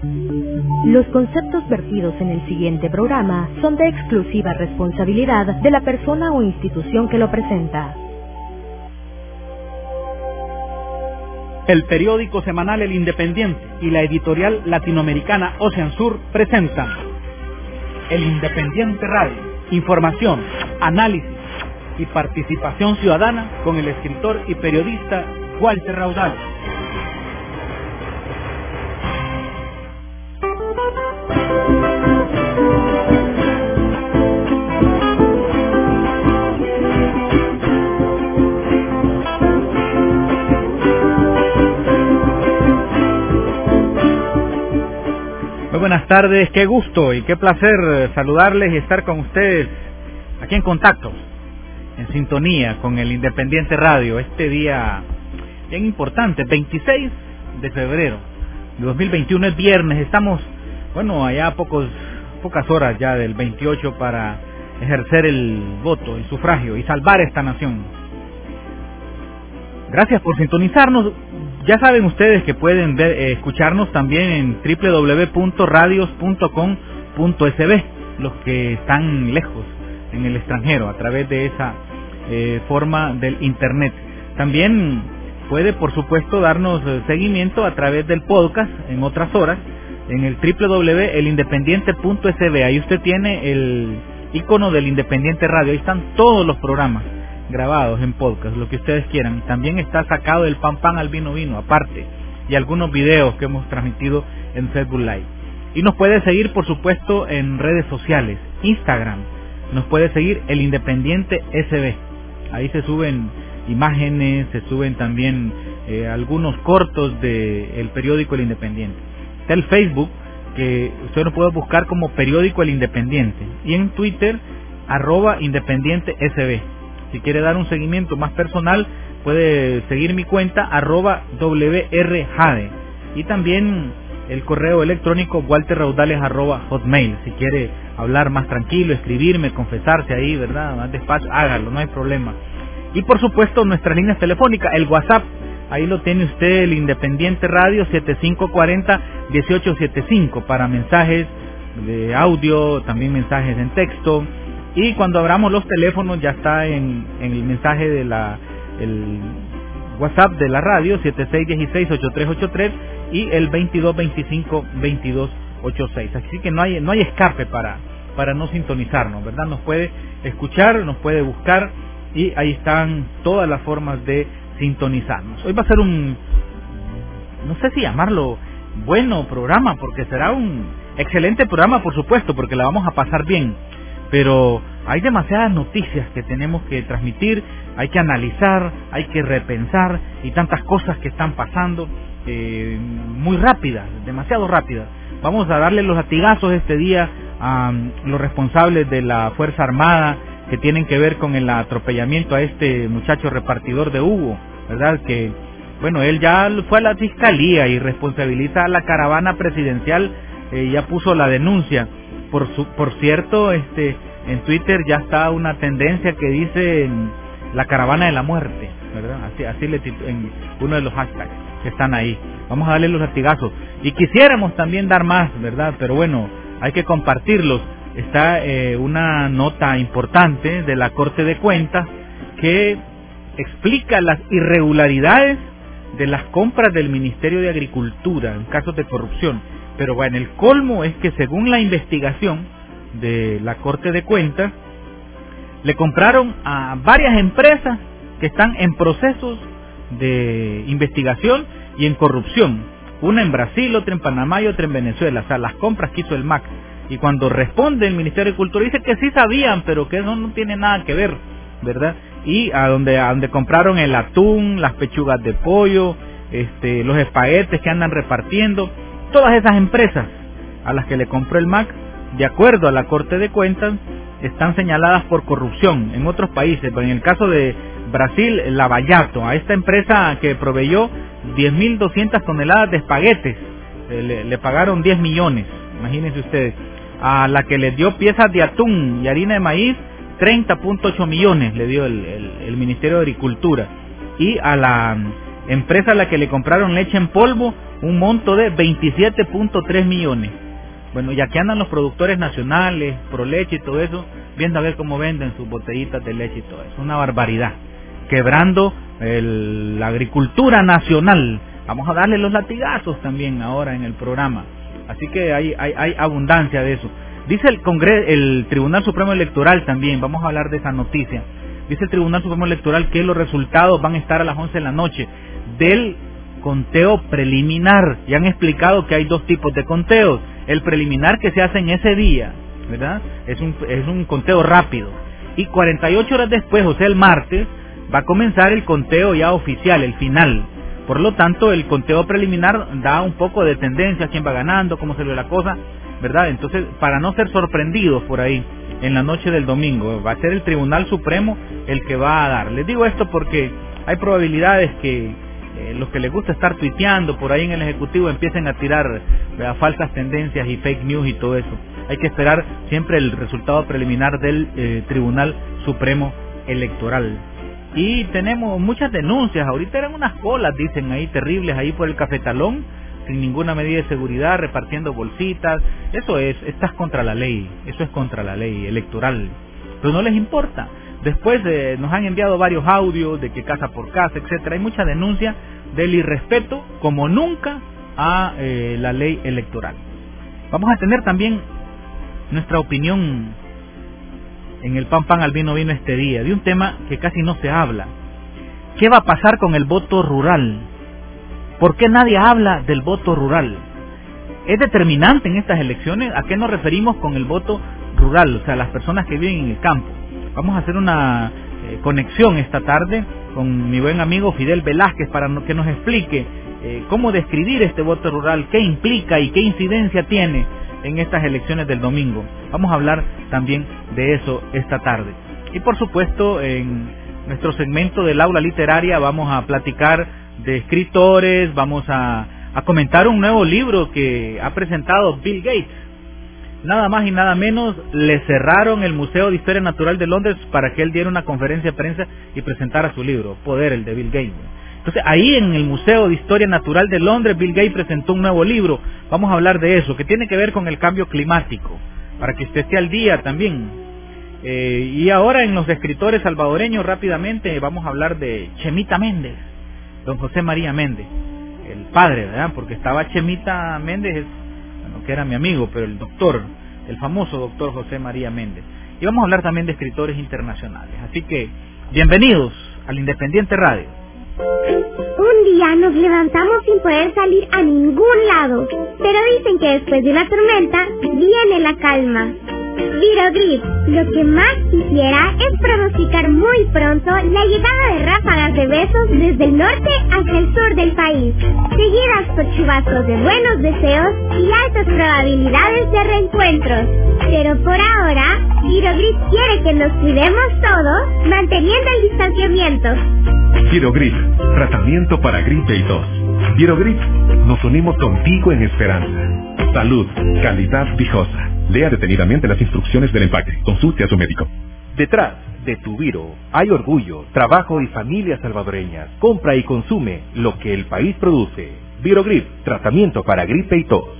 Los conceptos vertidos en el siguiente programa son de exclusiva responsabilidad de la persona o institución que lo presenta. El periódico semanal El Independiente y la editorial latinoamericana Ocean Sur presentan El Independiente Radio. Información, análisis y participación ciudadana con el escritor y periodista Walter Raudales. Muy buenas tardes, qué gusto y qué placer saludarles y estar con ustedes aquí en contacto, en sintonía con el Independiente Radio, este día bien importante, 26 de febrero de 2021, es viernes, estamos, allá a pocas horas ya del 28 para ejercer el voto, el sufragio y salvar esta nación. Gracias por sintonizarnos. Ya saben ustedes que pueden escucharnos también en www.radios.com.sb, los que están lejos en el extranjero, a través de esa forma del internet. También puede, por supuesto, darnos seguimiento a través del podcast en otras horas, en el www.elindependiente.sb. Ahí usted tiene el icono del Independiente Radio, ahí están todos los programas grabados en podcast, lo que ustedes quieran. También está sacado el pan al vino aparte, y algunos videos que hemos transmitido en Facebook Live. Y nos puede seguir, por supuesto, en redes sociales, Instagram, nos puede seguir el Independiente SB, ahí se suben imágenes, se suben también algunos cortos del periódico El Independiente. Está el Facebook, que usted lo puede buscar como periódico El Independiente, y en Twitter, @IndependienteSB. Si quiere dar un seguimiento más personal, puede seguir mi cuenta, @WRJade. Y también el correo electrónico walterraudales@hotmail. Si quiere hablar más tranquilo, escribirme, confesarse ahí, ¿verdad? Más despacio, hágalo, no hay problema. Y por supuesto, nuestras líneas telefónicas, el WhatsApp, ahí lo tiene usted, el Independiente Radio, 7540-1875, para mensajes de audio, también mensajes en texto. Y cuando abramos los teléfonos ya está en el mensaje de el WhatsApp de la radio, 7616-8383 y el 2225-2286. Así que no hay escape para no sintonizarnos, ¿verdad? Nos puede escuchar, nos puede buscar, y ahí están todas las formas de sintonizarnos. Hoy va a ser no sé si llamarlo bueno programa, porque será un excelente programa, por supuesto, porque la vamos a pasar bien. Pero hay demasiadas noticias que tenemos que transmitir, hay que analizar, hay que repensar, y tantas cosas que están pasando muy rápidas, demasiado rápidas. Vamos a darle los latigazos este día a los responsables de la Fuerza Armada que tienen que ver con el atropellamiento a este muchacho repartidor de Hugo, ¿verdad? Que, él ya fue a la fiscalía y responsabiliza a la caravana presidencial, ya puso la denuncia. Por cierto, en Twitter ya está una tendencia que dice la caravana de la muerte, ¿verdad? Así en uno de los hashtags que están ahí. Vamos a darle los latigazos. Y quisiéramos también dar más, ¿verdad? Pero hay que compartirlos. Está una nota importante de la Corte de Cuentas que explica las irregularidades de las compras del Ministerio de Agricultura en casos de corrupción. Pero el colmo es que, según la investigación de la Corte de Cuentas, le compraron a varias empresas que están en procesos de investigación y en corrupción. Una en Brasil, otra en Panamá y otra en Venezuela. O sea, las compras que hizo el MAC. Y cuando responde el Ministerio de Agricultura, dice que sí sabían, pero que eso no tiene nada que ver, ¿verdad? Y a donde compraron el atún, las pechugas de pollo, los espaguetes que andan repartiendo. Todas esas empresas a las que le compró el MAC, de acuerdo a la Corte de Cuentas, están señaladas por corrupción en otros países. Pero en el caso de Brasil, Lavallato, a esta empresa que proveyó 10.200 toneladas de espaguetes, le pagaron 10 millones, imagínense ustedes. A la que le dio piezas de atún y harina de maíz, 30.8 millones le dio el Ministerio de Agricultura. Y a la empresa a la que le compraron leche en polvo, un monto de 27.3 millones. Bueno, ya que andan los productores nacionales, Proleche y todo eso, viendo a ver cómo venden sus botellitas de leche y todo eso. Una barbaridad. Quebrando la agricultura nacional. Vamos a darle los latigazos también ahora en el programa. Así que hay abundancia de eso. Dice el Tribunal Supremo Electoral también, vamos a hablar de esa noticia. Dice el Tribunal Supremo Electoral que los resultados van a estar a las 11 de la noche del conteo preliminar. Ya han explicado que hay dos tipos de conteos. El preliminar que se hace en ese día, ¿verdad? Es un conteo rápido. Y 48 horas después, o sea el martes, va a comenzar el conteo ya oficial, el final. Por lo tanto, el conteo preliminar da un poco de tendencia a quién va ganando, cómo se ve la cosa, ¿verdad? Entonces, para no ser sorprendidos por ahí en la noche del domingo, va a ser el Tribunal Supremo el que va a dar. Les digo esto porque hay probabilidades que los que les gusta estar tuiteando por ahí en el Ejecutivo empiecen a tirar falsas tendencias y fake news y todo eso. Hay que esperar siempre el resultado preliminar del Tribunal Supremo Electoral. Y tenemos muchas denuncias, ahorita eran unas colas, dicen ahí, terribles, ahí por el Cafetalón, sin ninguna medida de seguridad, repartiendo bolsitas. Estás contra la ley, eso es contra la ley electoral, pero no les importa. Después nos han enviado varios audios de que casa por casa, etcétera. Hay mucha denuncia del irrespeto, como nunca, a la ley electoral. Vamos a tener también nuestra opinión en el Pan al Vino este día, de un tema que casi no se habla. ¿Qué va a pasar con el voto rural? ¿Por qué nadie habla del voto rural? ¿Es determinante en estas elecciones? ¿A qué nos referimos con el voto rural? O sea, las personas que viven en el campo. Vamos a hacer una conexión esta tarde con mi buen amigo Fidel Velázquez para que nos explique cómo describir este voto rural, qué implica y qué incidencia tiene en estas elecciones del domingo. Vamos a hablar también de eso esta tarde. Y por supuesto, en nuestro segmento del aula literaria vamos a platicar de escritores, vamos a comentar un nuevo libro que ha presentado Bill Gates. Nada más y nada menos, le cerraron el Museo de Historia Natural de Londres para que él diera una conferencia de prensa y presentara su libro, Poder, el de Bill Gates. Entonces, ahí en el Museo de Historia Natural de Londres, Bill Gates presentó un nuevo libro. Vamos a hablar de eso, que tiene que ver con el cambio climático, para que usted esté al día también. Y ahora en los escritores salvadoreños, rápidamente, vamos a hablar de Chemita Méndez, don José María Méndez, el padre, ¿verdad? Porque estaba Chemita Méndez, que era mi amigo, pero el famoso doctor José María Méndez. Y vamos a hablar también de escritores internacionales. Así que, bienvenidos al Independiente Radio. Un día nos levantamos sin poder salir a ningún lado, pero dicen que después de una tormenta viene la calma. Virogrip, lo que más quisiera es pronosticar muy pronto la llegada de ráfagas de besos desde el norte hacia el sur del país, seguidas por chubascos de buenos deseos y altas probabilidades de reencuentros. Pero por ahora, Virogrip quiere que nos cuidemos todos, manteniendo el distanciamiento. Virogrip, tratamiento para gripe y tos. Virogrip, nos unimos contigo en esperanza. Salud, calidad viejosa. Lea detenidamente las instrucciones del empaque. Consulte a su médico. Detrás de tu Viro hay orgullo, trabajo y familias salvadoreñas. Compra y consume lo que el país produce. Virogrip, tratamiento para gripe y tos.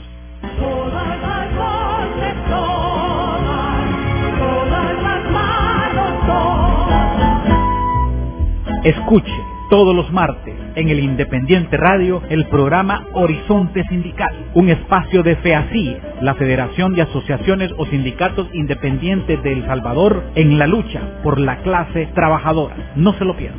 Escuche todos los martes en el Independiente Radio el programa Horizonte Sindical, un espacio de FEACI, la Federación de Asociaciones o Sindicatos Independientes de El Salvador, en la lucha por la clase trabajadora. No se lo pierdan.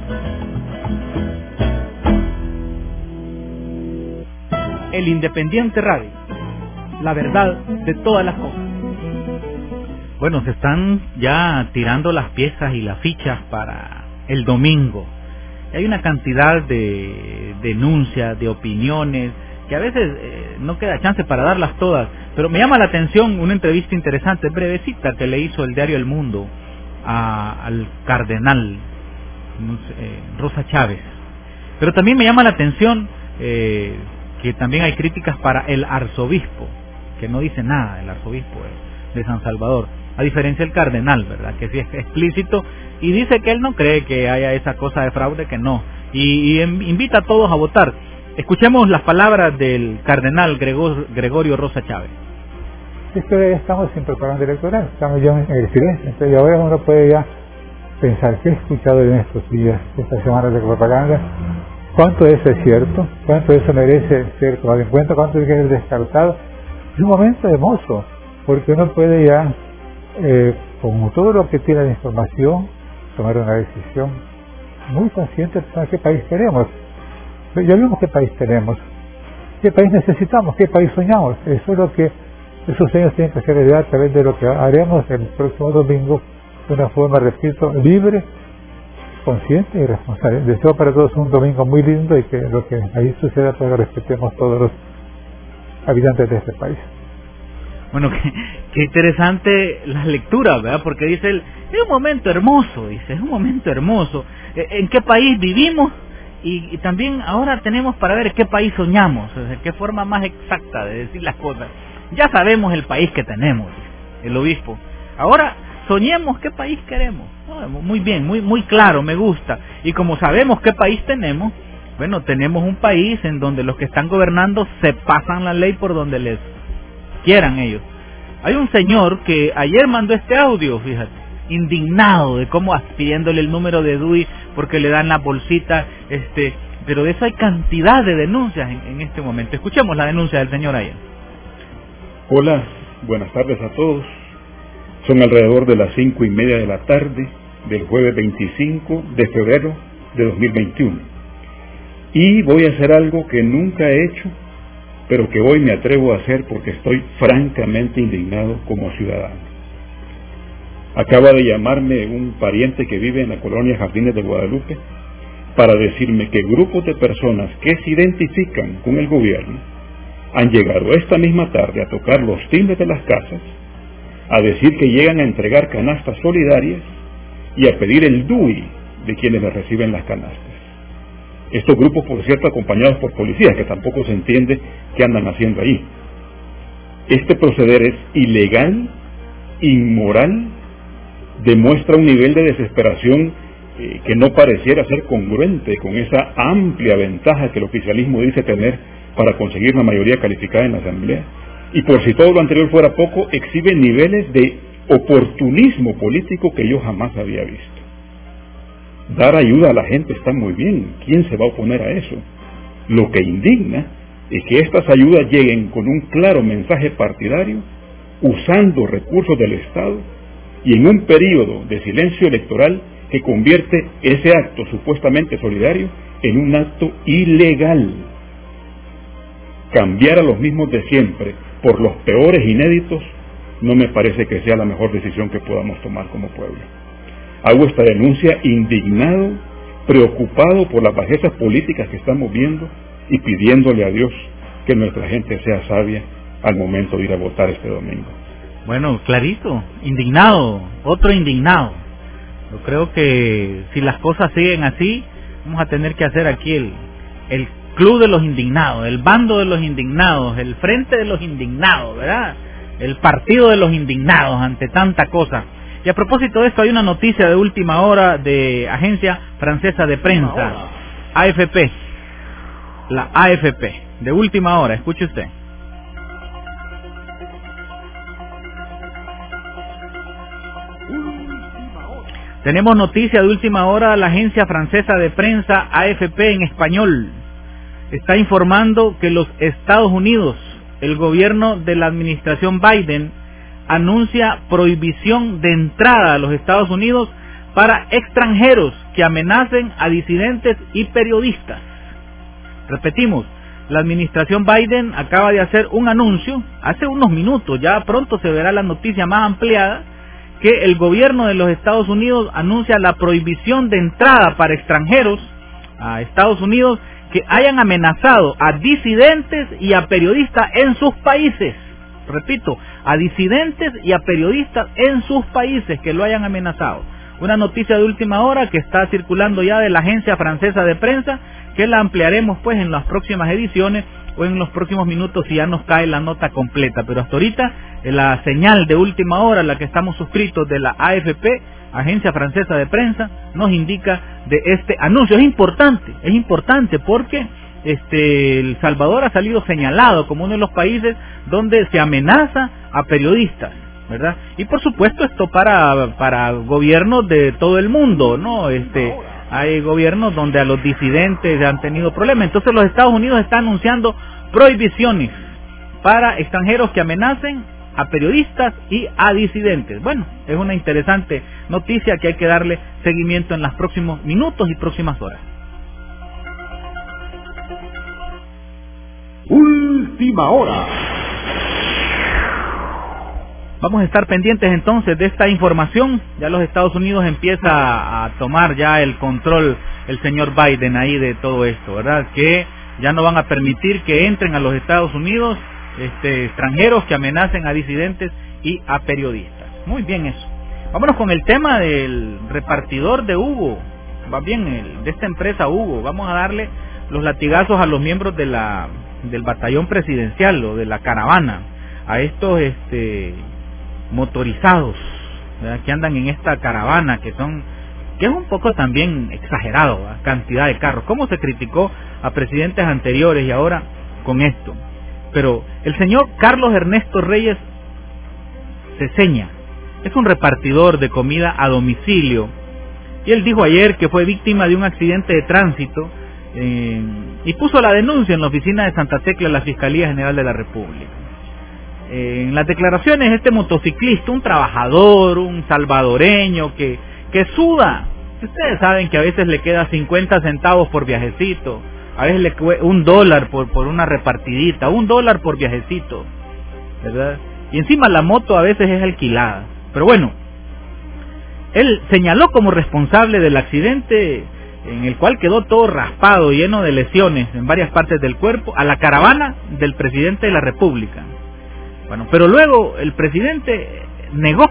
El Independiente Radio, la verdad de todas las cosas. Bueno, se están ya tirando las piezas y las fichas para el domingo. Hay una cantidad de denuncias, de opiniones, que a veces no queda chance para darlas todas, pero me llama la atención una entrevista interesante, brevecita, que le hizo el diario El Mundo al cardenal Rosa Chávez. Pero también me llama la atención que también hay críticas para el arzobispo, que no dice nada el arzobispo de San Salvador, a diferencia del cardenal, ¿verdad? Que sí es explícito y dice que él no cree que haya esa cosa de fraude, que no, y invita a todos a votar. Escuchemos las palabras del cardenal Gregorio Rosa Chávez. Es que ya estamos sin propaganda electoral, estamos ya en el silencio, entonces ahora uno puede ya pensar, ¿qué he escuchado en estos días, estas semanas de propaganda? ¿Cuánto de eso es cierto? ¿Cuánto de eso merece ser tomado en cuenta? ¿Cuánto de eso es descartado? Es un momento hermoso, porque uno puede ya, con todo lo que tiene la información, tomar una decisión muy consciente de qué país queremos. Ya vimos qué país tenemos, qué país necesitamos, qué país soñamos. Eso es lo que esos sueños tienen que ser realidad a través de lo que haremos el próximo domingo de una forma, repito, libre, consciente y responsable. Deseo para todos un domingo muy lindo y que lo que ahí suceda pues lo respetemos todos los habitantes de este país. Bueno, qué interesante las lecturas, ¿verdad? Porque dice él, es un momento hermoso, dice, es un momento hermoso. ¿En qué país vivimos? Y también ahora tenemos para ver qué país soñamos, o sea, qué forma más exacta de decir las cosas. Ya sabemos el país que tenemos, dice el obispo. Ahora soñemos qué país queremos. Muy bien, muy claro, me gusta. Y como sabemos qué país tenemos, bueno, tenemos un país en donde los que están gobernando se pasan la ley por donde les quieran ellos. Hay un señor que ayer mandó este audio, fíjate, indignado de cómo pidiéndole el número de DUI porque le dan la bolsita, pero de eso hay cantidad de denuncias en este momento. Escuchemos la denuncia del señor ayer. Hola, buenas tardes a todos. Son alrededor de las 5:30 de la tarde del jueves 25 de febrero de 2021. Y voy a hacer algo que nunca he hecho, pero que hoy me atrevo a hacer porque estoy francamente indignado como ciudadano. Acaba de llamarme un pariente que vive en la colonia Jardines de Guadalupe para decirme que grupos de personas que se identifican con el gobierno han llegado esta misma tarde a tocar los timbres de las casas, a decir que llegan a entregar canastas solidarias y a pedir el DUI de quienes les reciben las canastas. Estos grupos, por cierto, acompañados por policías, que tampoco se entiende qué andan haciendo ahí. Este proceder es ilegal, inmoral, demuestra un nivel de desesperación que no pareciera ser congruente con esa amplia ventaja que el oficialismo dice tener para conseguir la mayoría calificada en la Asamblea. Y por si todo lo anterior fuera poco, exhibe niveles de oportunismo político que yo jamás había visto. Dar ayuda a la gente está muy bien, ¿quién se va a oponer a eso? Lo que indigna es que estas ayudas lleguen con un claro mensaje partidario, usando recursos del Estado y en un periodo de silencio electoral que convierte ese acto supuestamente solidario en un acto ilegal. Cambiar a los mismos de siempre por los peores inéditos no me parece que sea la mejor decisión que podamos tomar como pueblo. Hago esta denuncia indignado, preocupado por las bajezas políticas que estamos viendo y pidiéndole a Dios que nuestra gente sea sabia al momento de ir a votar este domingo. Bueno, clarito, indignado, otro indignado. Yo creo que si las cosas siguen así, vamos a tener que hacer aquí el club de los indignados, el bando de los indignados, el frente de los indignados, ¿verdad? El partido de los indignados ante tanta cosa. Y a propósito de esto, hay una noticia de última hora de Agencia Francesa de Prensa, AFP, la AFP, de última hora, escuche usted. Tenemos noticia de última hora, la Agencia Francesa de Prensa, AFP en español, está informando que los Estados Unidos, el gobierno de la administración Biden, anuncia prohibición de entrada a los Estados Unidos para extranjeros que amenacen a disidentes y periodistas. Repetimos, la administración Biden acaba de hacer un anuncio, hace unos minutos, ya pronto se verá la noticia más ampliada, que el gobierno de los Estados Unidos anuncia la prohibición de entrada para extranjeros a Estados Unidos que hayan amenazado a disidentes y a periodistas en sus países. Repito, a disidentes y a periodistas en sus países que lo hayan amenazado. Una noticia de última hora que está circulando ya de la Agencia Francesa de Prensa, que la ampliaremos pues en las próximas ediciones o en los próximos minutos si ya nos cae la nota completa. Pero hasta ahorita la señal de última hora, la que estamos suscritos de la AFP, Agencia Francesa de Prensa, nos indica de este anuncio. Es importante porque El Salvador ha salido señalado como uno de los países donde se amenaza a periodistas, ¿verdad? Y por supuesto esto para gobiernos de todo el mundo, ¿no? Hay gobiernos donde a los disidentes han tenido problemas. Entonces los Estados Unidos están anunciando prohibiciones para extranjeros que amenacen a periodistas y a disidentes. Bueno, es una interesante noticia que hay que darle seguimiento en los próximos minutos y próximas horas. Última hora. Vamos a estar pendientes entonces de esta información. Ya los Estados Unidos empieza a tomar ya el control el señor Biden ahí de todo esto, ¿verdad? Que ya no van a permitir que entren a los Estados Unidos extranjeros que amenacen a disidentes y a periodistas. Muy bien eso. Vámonos con el tema del repartidor de Hugo. Va bien, de esta empresa Hugo. Vamos a darle los latigazos a los miembros de del batallón presidencial o de la caravana, a estos motorizados, ¿verdad? Que andan en esta caravana, que es un poco también exagerado la cantidad de carros. Cómo se criticó a presidentes anteriores y ahora con esto. Pero el señor Carlos Ernesto Reyes Ceseña es un repartidor de comida a domicilio y él dijo ayer que fue víctima de un accidente de tránsito y puso la denuncia en la oficina de Santa Tecla de la Fiscalía General de la República. En las declaraciones, este motociclista, un trabajador, un salvadoreño que suda, ustedes saben que a veces le queda 50 centavos por viajecito, a veces le cuesta $1 por una repartidita, $1 por viajecito, ¿verdad? Y encima la moto a veces es alquilada. Pero bueno, él señaló como responsable del accidente en el cual quedó todo raspado, lleno de lesiones en varias partes del cuerpo, a la caravana del presidente de la República. Bueno, pero luego el presidente negó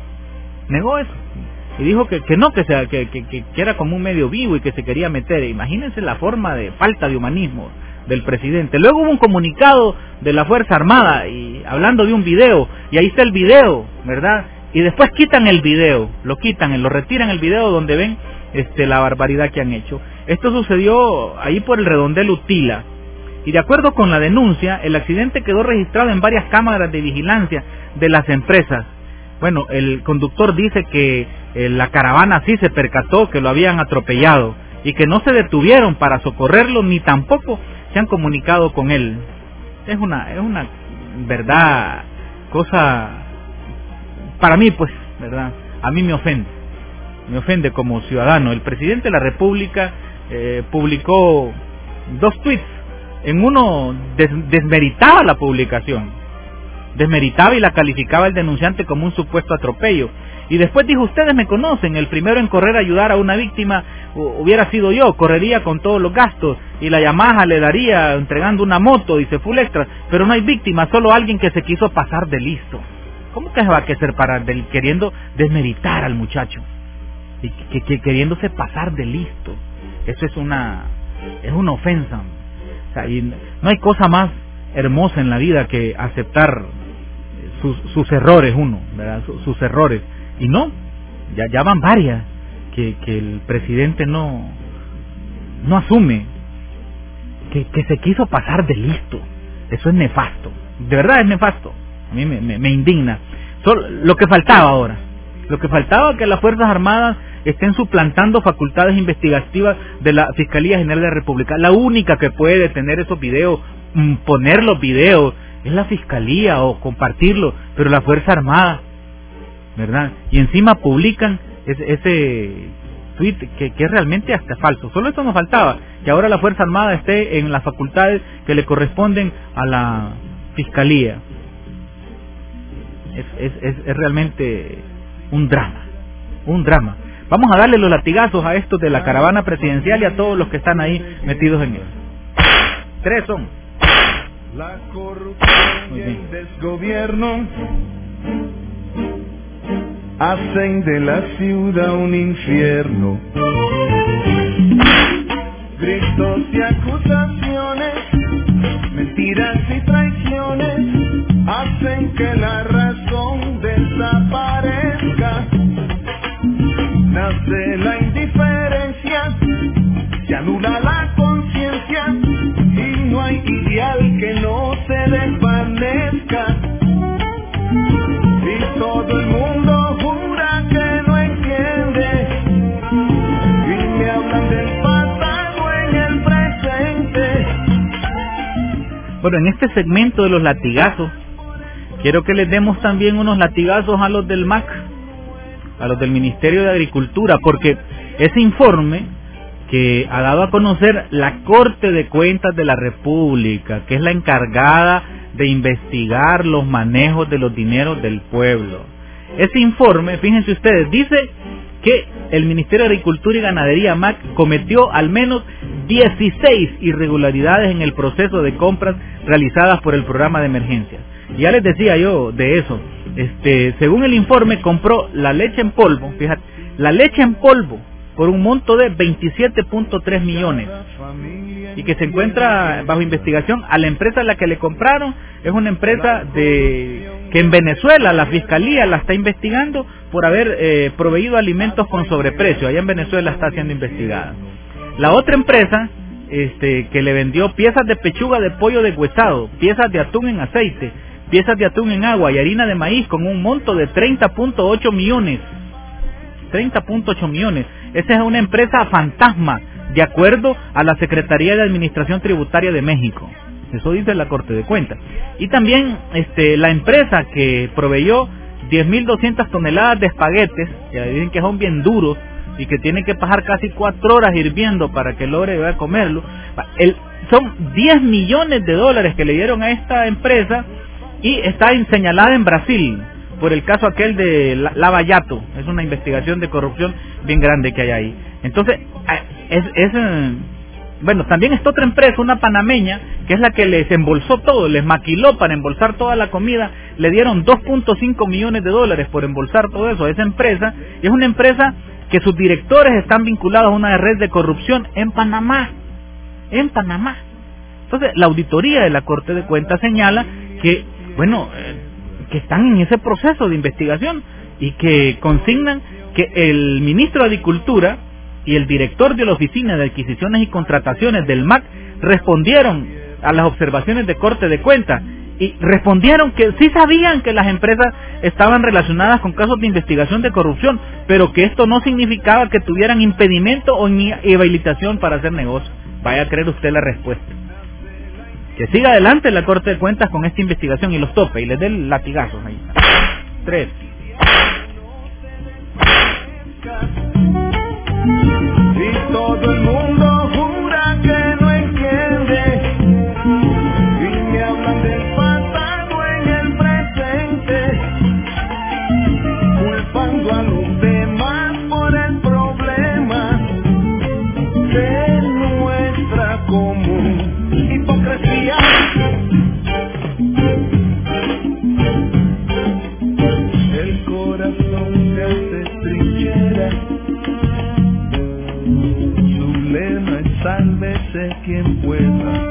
eso y dijo que era como un medio vivo y que se quería meter. Imagínense la forma de falta de humanismo del presidente. Luego hubo un comunicado de la Fuerza Armada y hablando de un video, y ahí está el video, ¿verdad? Y después quitan el video, lo retiran el video donde ven la barbaridad que han hecho. Esto sucedió ahí por el redondel Utila. Y de acuerdo con la denuncia, el accidente quedó registrado en varias cámaras de vigilancia de las empresas. Bueno, el conductor dice que la caravana sí se percató que lo habían atropellado y que no se detuvieron para socorrerlo ni tampoco se han comunicado con él. Es una verdad, cosa, para mí pues, verdad, a mí me ofende como ciudadano. El presidente de la República publicó 2 tweets. En uno desmeritaba la publicación, desmeritaba y la calificaba el denunciante como un supuesto atropello. Y después dijo, ustedes me conocen, el primero en correr a ayudar a una víctima hubiera sido yo, correría con todos los gastos y la Yamaha le daría entregando una moto, dice full extra, pero no hay víctima, solo alguien que se quiso pasar de listo. ¿Cómo que se va a querer queriendo desmeritar al muchacho? Y que queriéndose pasar de listo. Eso es una ofensa. O sea, y no hay cosa más hermosa en la vida que aceptar sus errores uno, ¿verdad? Sus errores. Y no, ya van varias que el presidente no asume, que se quiso pasar de listo. Eso es nefasto, de verdad es nefasto. A mí me indigna. Lo que faltaba que las Fuerzas Armadas estén suplantando facultades investigativas de la Fiscalía General de la República. La única que puede detener esos videos, poner los videos, es la Fiscalía o compartirlo, pero la Fuerza Armada, ¿verdad? Y encima publican ese tweet que es realmente hasta falso. Solo eso nos faltaba, que ahora la Fuerza Armada esté en las facultades que le corresponden a la Fiscalía. Es realmente un drama. Vamos a darle los latigazos a estos de la caravana presidencial y a todos los que están ahí metidos en eso. 3 son. La corrupción y el desgobierno hacen de la ciudad un infierno. Gritos y acusaciones, mentiras y traiciones hacen que la razón desaparezca. Nace la indiferencia, se anula la conciencia Bueno, en este segmento de los latigazos, quiero que les demos también unos latigazos a los del MAC, a los del Ministerio de Agricultura, porque ese informe que ha dado a conocer la Corte de Cuentas de la República, que es la encargada de investigar los manejos de los dineros del pueblo. Ese informe, fíjense ustedes, dice que el Ministerio de Agricultura y Ganadería, MAC, cometió al menos 16 irregularidades en el proceso de compras realizadas por el programa de emergencias. Ya les decía yo de eso. Según el informe, compró la leche en polvo, fíjate, la leche en polvo por un monto de 27.3 millones y que se encuentra bajo investigación. A la empresa a la que le compraron es una empresa que en Venezuela la fiscalía la está investigando por haber proveído alimentos con sobreprecio. Allá en Venezuela está siendo investigada. La otra empresa que le vendió piezas de pechuga de pollo deshuesado, piezas de atún en aceite, piezas de atún en agua y harina de maíz con un monto de 30.8 millones. 30.8 millones. Esa es una empresa fantasma, de acuerdo a la Secretaría de Administración Tributaria de México. Eso dice la Corte de Cuentas. Y también la empresa que proveyó 10.200 toneladas de espaguetes, que dicen que son bien duros y que tienen que pasar casi 4 horas hirviendo para que logre comerlo. Son 10 millones de dólares que le dieron a esta empresa y está señalada en Brasil por el caso aquel de Lava Jato. Es una investigación de corrupción bien grande que hay ahí. Entonces, bueno, también está otra empresa, una panameña, que es la que les embolsó todo, les maquiló para embolsar toda la comida, le dieron 2.5 millones de dólares por embolsar todo eso a esa empresa, y es una empresa que sus directores están vinculados a una red de corrupción en Panamá. Entonces, la auditoría de la Corte de Cuentas señala que, bueno, que están en ese proceso de investigación y que consignan que el ministro de Agricultura y el director de la Oficina de Adquisiciones y Contrataciones del MAC respondieron a las observaciones de Corte de Cuentas y respondieron que sí sabían que las empresas estaban relacionadas con casos de investigación de corrupción, pero que esto no significaba que tuvieran impedimento o ni habilitación para hacer negocio. Vaya a creer usted la respuesta. Que siga adelante la Corte de Cuentas con esta investigación y los tope y les dé latigazos ahí. 3. Y todo el mundo jura que no entiende y me hablan del pasado en el presente, culpando a los demás por el problema de nuestra común hipocresía. El corazón se hace trinchera, su lema es sálvese quien pueda,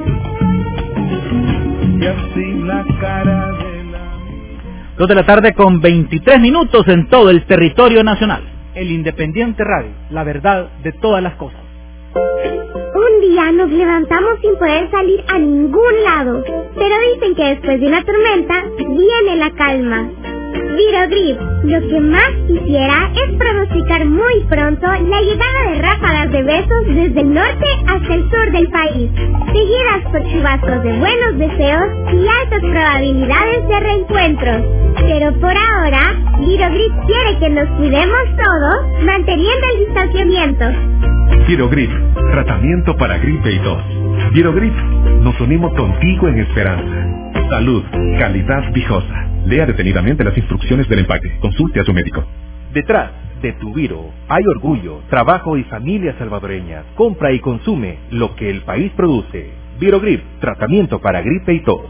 y así la cara de la... 2 de la tarde con 23 minutos en todo el territorio nacional. El Independiente Radio, la verdad de todas las cosas. Un día nos levantamos sin poder salir a ningún lado, pero dicen que después de una tormenta viene la calma. Virogrip, lo que más quisiera es pronosticar muy pronto la llegada de ráfagas de besos desde el norte hasta el sur del país, seguidas por chubascos de buenos deseos y altas probabilidades de reencuentros. Pero por ahora, Virogrip quiere que nos cuidemos todos, manteniendo el distanciamiento. Virogrip, tratamiento para gripe y tos. Virogrip, nos unimos contigo en esperanza. Salud, calidad Vijosa. Lea detenidamente las instrucciones del empaque. Consulte a su médico. Detrás de tu Viro hay orgullo, trabajo y familias salvadoreñas. Compra y consume lo que el país produce. Virogrip, tratamiento para gripe y tos.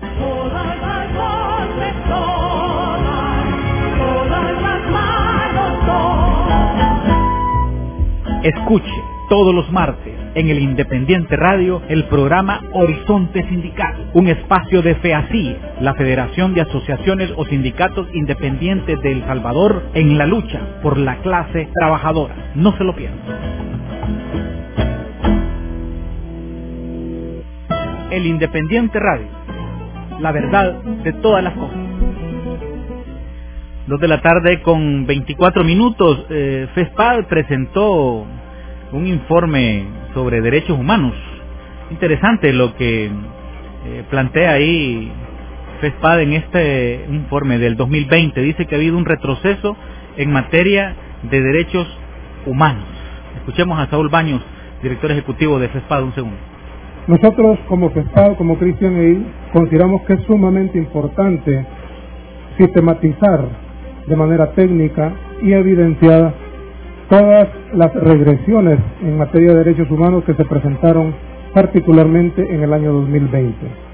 Escuche todos los martes en el Independiente Radio el programa Horizonte Sindical, un espacio de FEACI, la Federación de Asociaciones o Sindicatos Independientes de El Salvador, en la lucha por la clase trabajadora. No se lo pierdan. El Independiente Radio, la verdad de todas las cosas. 2 de la tarde con 24 minutos. FESPAD presentó un informe sobre derechos humanos. Interesante lo que plantea ahí FESPAD en este informe del 2020. Dice que ha habido un retroceso en materia de derechos humanos. Escuchemos a Saúl Baños, director ejecutivo de FESPAD, un segundo. Nosotros como FESPAD, como Christian Aid, consideramos que es sumamente importante sistematizar de manera técnica y evidenciada todas las regresiones en materia de derechos humanos que se presentaron particularmente en el año 2020.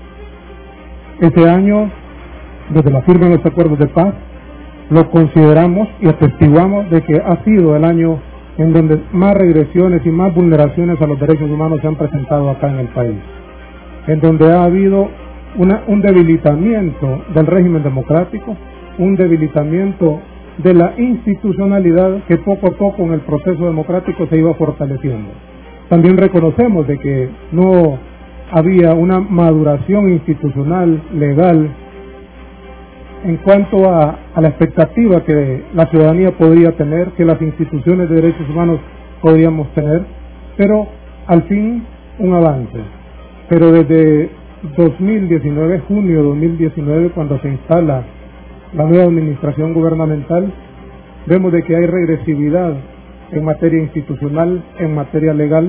Ese año, desde la firma de los acuerdos de paz, lo consideramos y atestiguamos de que ha sido el año en donde más regresiones y más vulneraciones a los derechos humanos se han presentado acá en el país, en donde ha habido un debilitamiento del régimen democrático, un debilitamiento de la institucionalidad que poco a poco en el proceso democrático se iba fortaleciendo. También reconocemos de que no había una maduración institucional, legal, en cuanto a la expectativa que la ciudadanía podría tener, que las instituciones de derechos humanos podríamos tener, pero al fin un avance. Pero desde 2019, junio de 2019, cuando se instala la nueva administración gubernamental, vemos de que hay regresividad en materia institucional, en materia legal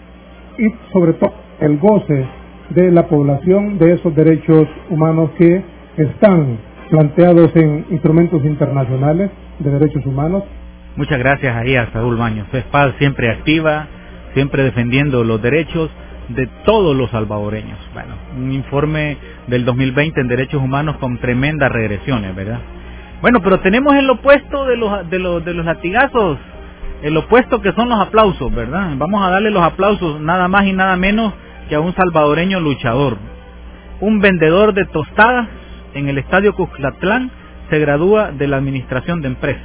y sobre todo el goce de la población de esos derechos humanos que están planteados en instrumentos internacionales de derechos humanos. Muchas gracias ahí a Saúl Baños. FESPAD siempre activa, siempre defendiendo los derechos de todos los salvadoreños. Bueno, un informe del 2020 en derechos humanos con tremendas regresiones, ¿verdad? Bueno, pero tenemos el opuesto de los latigazos, el opuesto que son los aplausos, ¿verdad? Vamos a darle los aplausos nada más y nada menos que a un salvadoreño luchador. Un vendedor de tostadas en el estadio Cuscatlán se gradúa de la administración de empresas.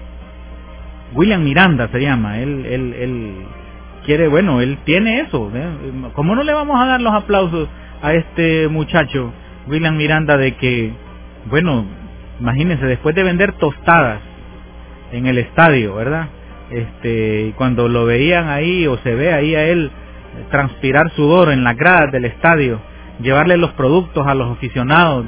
William Miranda se llama, él quiere, bueno, él tiene eso, ¿eh? ¿Cómo no le vamos a dar los aplausos a este muchacho, William Miranda, de que, bueno, imagínense, después de vender tostadas en el estadio, ¿verdad? Cuando lo veían ahí, o se ve ahí a él transpirar sudor en las gradas del estadio, llevarle los productos a los aficionados,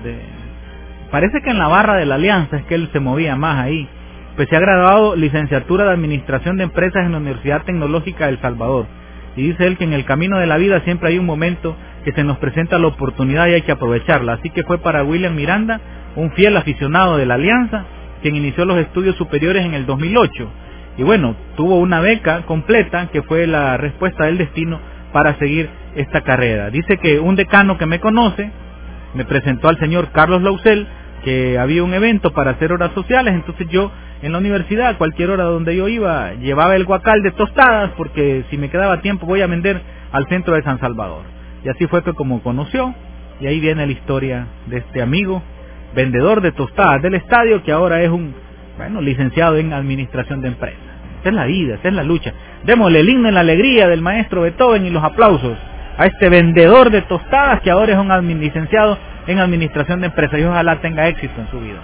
parece que en la barra de la Alianza es que él se movía más ahí. Pues se ha graduado licenciatura de Administración de Empresas en la Universidad Tecnológica de El Salvador. Y dice él que en el camino de la vida siempre hay un momento que se nos presenta la oportunidad y hay que aprovecharla. Así que fue para William Miranda, un fiel aficionado de la Alianza, quien inició los estudios superiores en el 2008. Y bueno, tuvo una beca completa que fue la respuesta del destino para seguir esta carrera. Dice que un decano que me conoce me presentó al señor Carlos Lausel, que había un evento para hacer horas sociales, entonces yo en la universidad, a cualquier hora donde yo iba, llevaba el guacal de tostadas, porque si me quedaba tiempo voy a vender al centro de San Salvador. Y así fue que como conoció, y ahí viene la historia de este amigo, vendedor de tostadas del estadio, que ahora es un, bueno, licenciado en Administración de Empresas. Esa es la vida, esa es la lucha. Démosle el himno en la alegría del maestro Beethoven y los aplausos a este vendedor de tostadas que ahora es un licenciado en Administración de Empresas, y ojalá tenga éxito en su vida.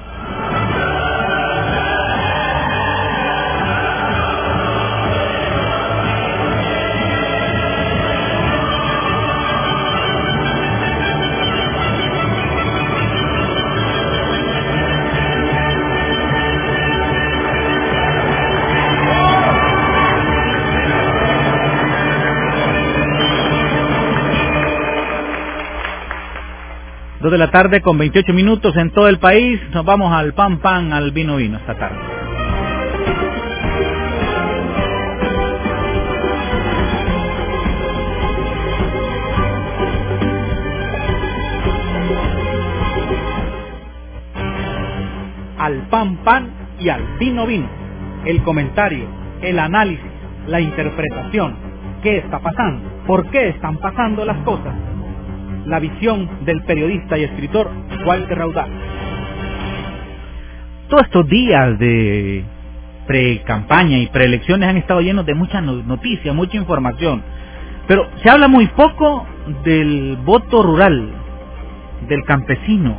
Dos de la tarde con 28 minutos en todo el país. Nos vamos al pan pan, al vino vino esta tarde. Al pan pan y al vino vino. El comentario, el análisis, la interpretación. ¿Qué está pasando? ¿Por qué están pasando las cosas? La visión del periodista y escritor Walter Raudal. Todos estos días de pre-campaña y preelecciones han estado llenos de mucha noticia, mucha información, pero se habla muy poco del voto rural, del campesino.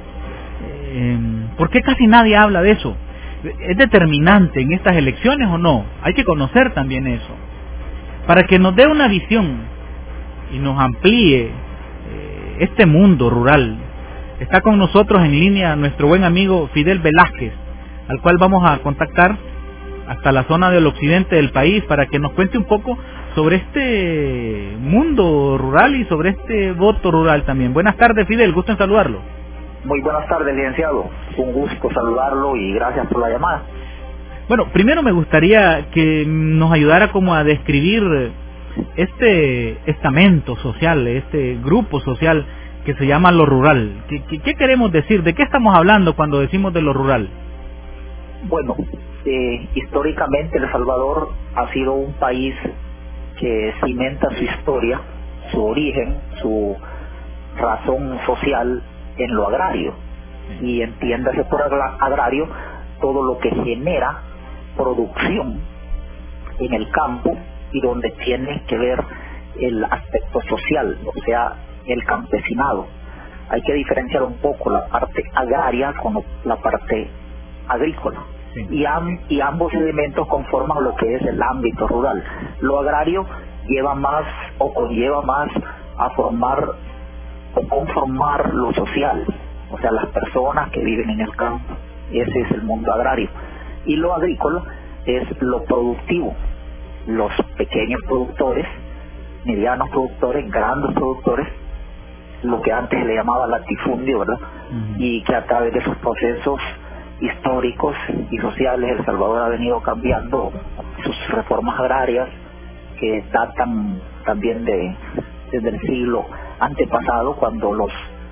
¿Por qué casi nadie habla de eso? ¿Es determinante en estas elecciones o no? Hay que conocer también eso, para que nos dé una visión y nos amplíe este mundo rural. Está con nosotros en línea nuestro buen amigo Fidel Velázquez, al cual vamos a contactar hasta la zona del occidente del país para que nos cuente un poco sobre este mundo rural y sobre este voto rural también. Buenas tardes, Fidel, gusto en saludarlo. Muy buenas tardes, licenciado. Un gusto saludarlo y gracias por la llamada. Bueno, primero me gustaría que nos ayudara como a describir este estamento social, este grupo social que se llama lo rural. ¿Qué queremos decir? ¿De qué estamos hablando cuando decimos de lo rural? Bueno, históricamente El Salvador ha sido un país que cimenta su historia, su origen, su razón social en lo agrario. Y entiéndase por agrario todo lo que genera producción en el campo y donde tiene que ver el aspecto social, o sea, el campesinado. Hay que diferenciar un poco la parte agraria con la parte agrícola. Sí. Y ambos elementos conforman lo que es el ámbito rural. Lo agrario lleva más o conlleva más a formar o conformar lo social, o sea, las personas que viven en el campo. Ese es el mundo agrario. Y lo agrícola es lo productivo, los pequeños productores, medianos productores, grandes productores, lo que antes le llamaba latifundio, ¿verdad? Y que a través de esos procesos históricos y sociales El Salvador ha venido cambiando sus reformas agrarias que datan también desde el siglo antepasado, cuando los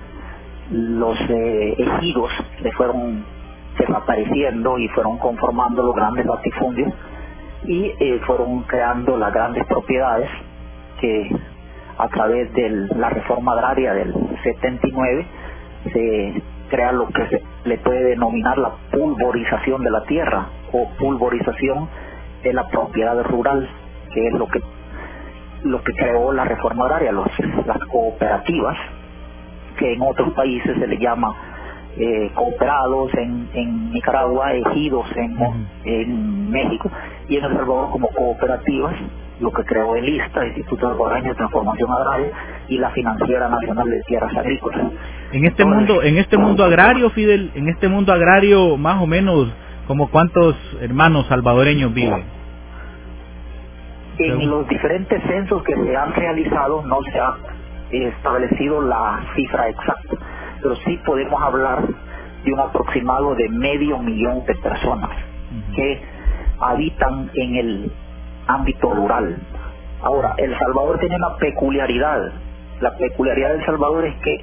ejidos le fueron desapareciendo y fueron conformando los grandes latifundios y fueron creando las grandes propiedades que a través de la reforma agraria del 79 se crea lo que se le puede denominar la pulverización de la tierra o pulverización de la propiedad rural, que es lo que creó la reforma agraria, las cooperativas, que en otros países se le llama cooperados, en Nicaragua, ejidos en México, y en El Salvador como cooperativas, lo que creó el ISTA, Instituto Salvadoreño de Transformación Agraria, y la Financiera Nacional de Tierras Agrícolas. En este mundo agrario, Fidel, en este mundo agrario, más o menos, como ¿cuántos hermanos salvadoreños viven? En los diferentes censos que se han realizado no se ha establecido la cifra exacta, pero sí podemos hablar de un aproximado de 500,000 de personas que habitan en el ámbito rural. Ahora, El Salvador tiene una peculiaridad. La peculiaridad de El Salvador es que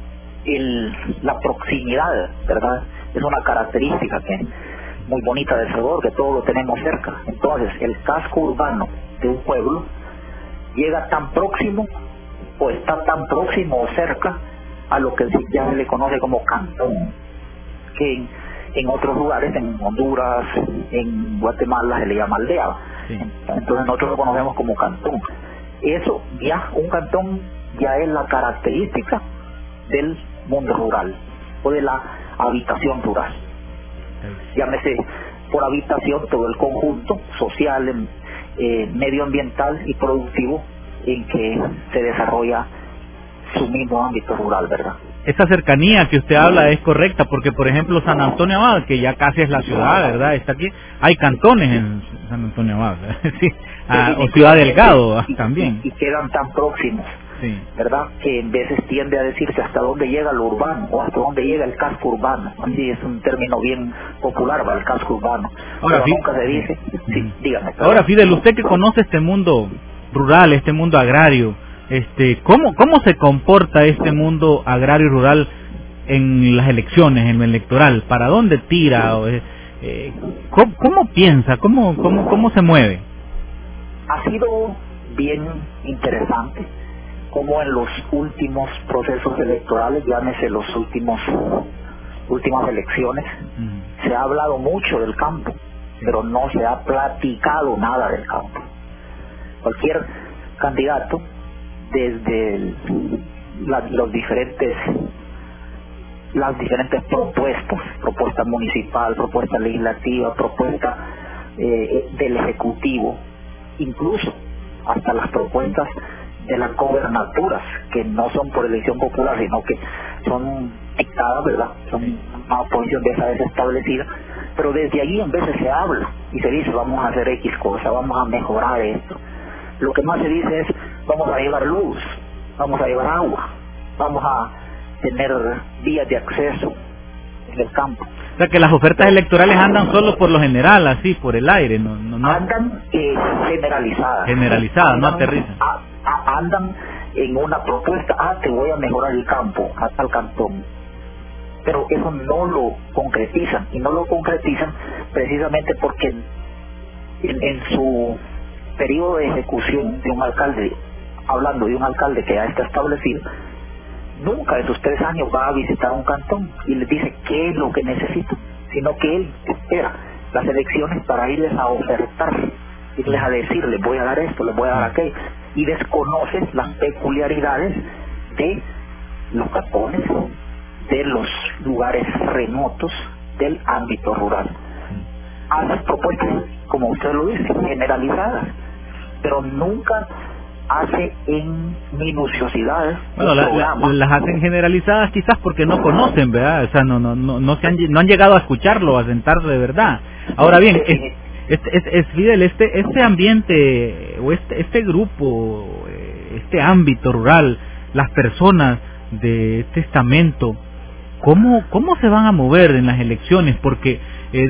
la proximidad, ¿verdad? Es una característica que muy bonita de El Salvador, que todo lo tenemos cerca. Entonces, el casco urbano de un pueblo llega tan próximo o está tan próximo o cerca a lo que ya se le conoce como cantón, que en otros lugares, en Honduras, en Guatemala se le llama aldea. Sí. Entonces nosotros lo conocemos como cantón. Eso ya, un cantón ya es la característica del mundo rural o de la habitación rural. Llámese por habitación todo el conjunto social, medioambiental y productivo en que se desarrolla su mismo ámbito rural, ¿verdad? Esa cercanía que usted habla es correcta, porque por ejemplo San Antonio Abad, que ya casi es la ciudad, ¿verdad? Está aquí, hay cantones en San Antonio Abad, sí, o Ciudad Delgado también. Y quedan tan próximos, sí, ¿verdad? Que en veces tiende a decirse hasta dónde llega lo urbano o hasta dónde llega el casco urbano. Así es un término bien popular para el casco urbano. Ahora, pero nunca se dice. Sí, dígame. Ahora, Fidel, usted que conoce este mundo rural, este mundo agrario, ¿cómo se comporta este mundo agrario y rural en las elecciones, en lo electoral? ¿Para dónde tira? ¿Cómo piensa? ¿Cómo se mueve? Ha sido bien interesante como en los últimos procesos electorales, llámese los últimas elecciones, se ha hablado mucho del campo, pero no se ha platicado nada del campo. Cualquier candidato, desde las diferentes propuesta municipal, propuesta legislativa, propuesta del Ejecutivo, incluso hasta las propuestas de las gobernaturas, que no son por elección popular, sino que son dictadas, ¿verdad? Son una oposición de esa vez establecida, pero desde allí en veces se habla y se dice vamos a hacer X cosa, vamos a mejorar esto. Lo que más se dice es vamos a llevar luz, vamos a llevar agua, vamos a tener vías de acceso en el campo. O sea que las ofertas electorales andan solo por lo general, así, por el aire, no. Andan generalizadas. Generalizadas, no aterrizan. Andan en una propuesta, te voy a mejorar el campo, a tal cantón. Pero eso no lo concretizan, y no lo concretizan precisamente porque en su periodo de ejecución de un alcalde, hablando de un alcalde que ya está establecido, nunca en sus 3 años va a visitar un cantón y les dice qué es lo que necesita, sino que él espera las elecciones para irles a ofertar, irles a decir, les voy a dar esto, les voy a dar aquello, y desconoce las peculiaridades de los cantones, de los lugares remotos del ámbito rural. Hace propuestas, como usted lo dice, generalizadas, pero nunca hace en minuciosidades. Bueno, las hacen generalizadas quizás porque no conocen, ¿verdad? O sea, no han llegado a escucharlo, a sentarse de verdad. Ahora bien, Fidel, este ambiente o este grupo, este ámbito rural, las personas de este estamento, ¿cómo se van a mover en las elecciones? Porque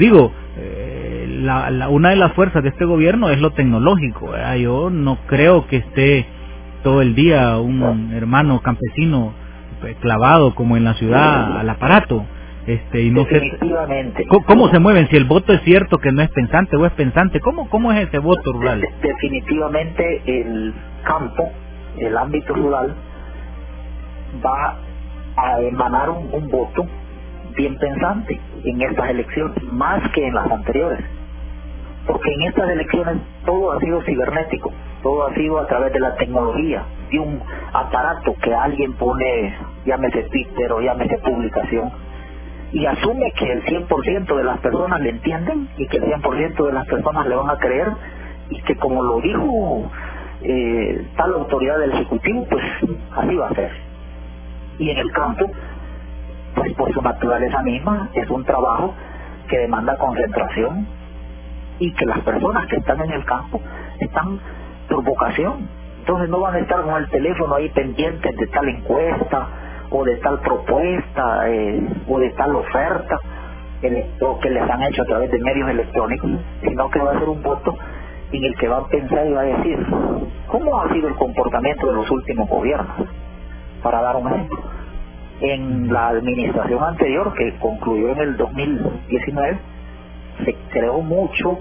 una de las fuerzas de este gobierno es lo tecnológico, ¿verdad? Yo no creo que esté todo el día un hermano campesino clavado como en la ciudad al aparato, y no sé cómo se mueven, si el voto es cierto que no es pensante o es pensante, ¿cómo es ese voto rural? Definitivamente el campo, el ámbito rural va a emanar un voto bien pensante en estas elecciones, más que en las anteriores, porque en estas elecciones todo ha sido cibernético, todo ha sido a través de la tecnología, de un aparato que alguien pone, llámese Twitter o llámese publicación, y asume que el 100% de las personas le entienden y que el 100% de las personas le van a creer, y que como lo dijo tal autoridad del Ejecutivo, pues así va a ser. Y en el campo, pues por su naturaleza misma, es un trabajo que demanda concentración, y que las personas que están en el campo están por vocación. Entonces no van a estar con el teléfono ahí pendientes de tal encuesta o de tal propuesta o de tal oferta o que les han hecho a través de medios electrónicos, sino que va a ser un voto en el que va a pensar y va a decir cómo ha sido el comportamiento de los últimos gobiernos. Para dar un ejemplo, en la administración anterior, que concluyó en el 2019, se creó mucho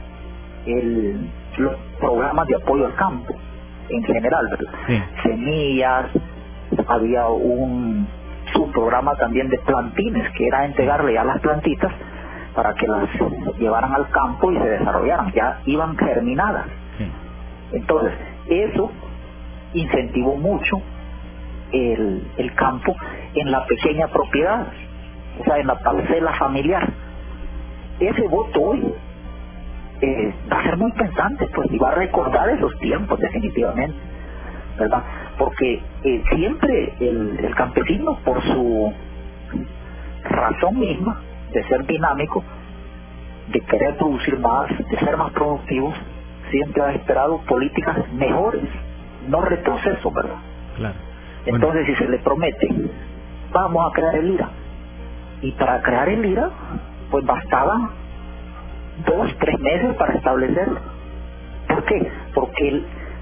los programas de apoyo al campo en general, ¿verdad? Sí. Semillas, había un subprograma también de plantines, que era entregarle ya las plantitas para que las llevaran al campo y se desarrollaran, ya iban germinadas. Sí. Entonces eso incentivó mucho el campo en la pequeña propiedad, o sea, en la parcela familiar. Ese voto hoy va a ser muy pensante, pues, y va a recordar esos tiempos definitivamente, ¿verdad? Porque siempre el campesino, por su razón misma de ser dinámico, de querer producir más, de ser más productivos, siempre ha esperado políticas mejores, no retroceso, ¿verdad? Claro. Entonces, si se le promete, vamos a crear el IRA, y para crear el IRA, pues bastaban 2-3 meses para establecerlo. ¿Por qué? Porque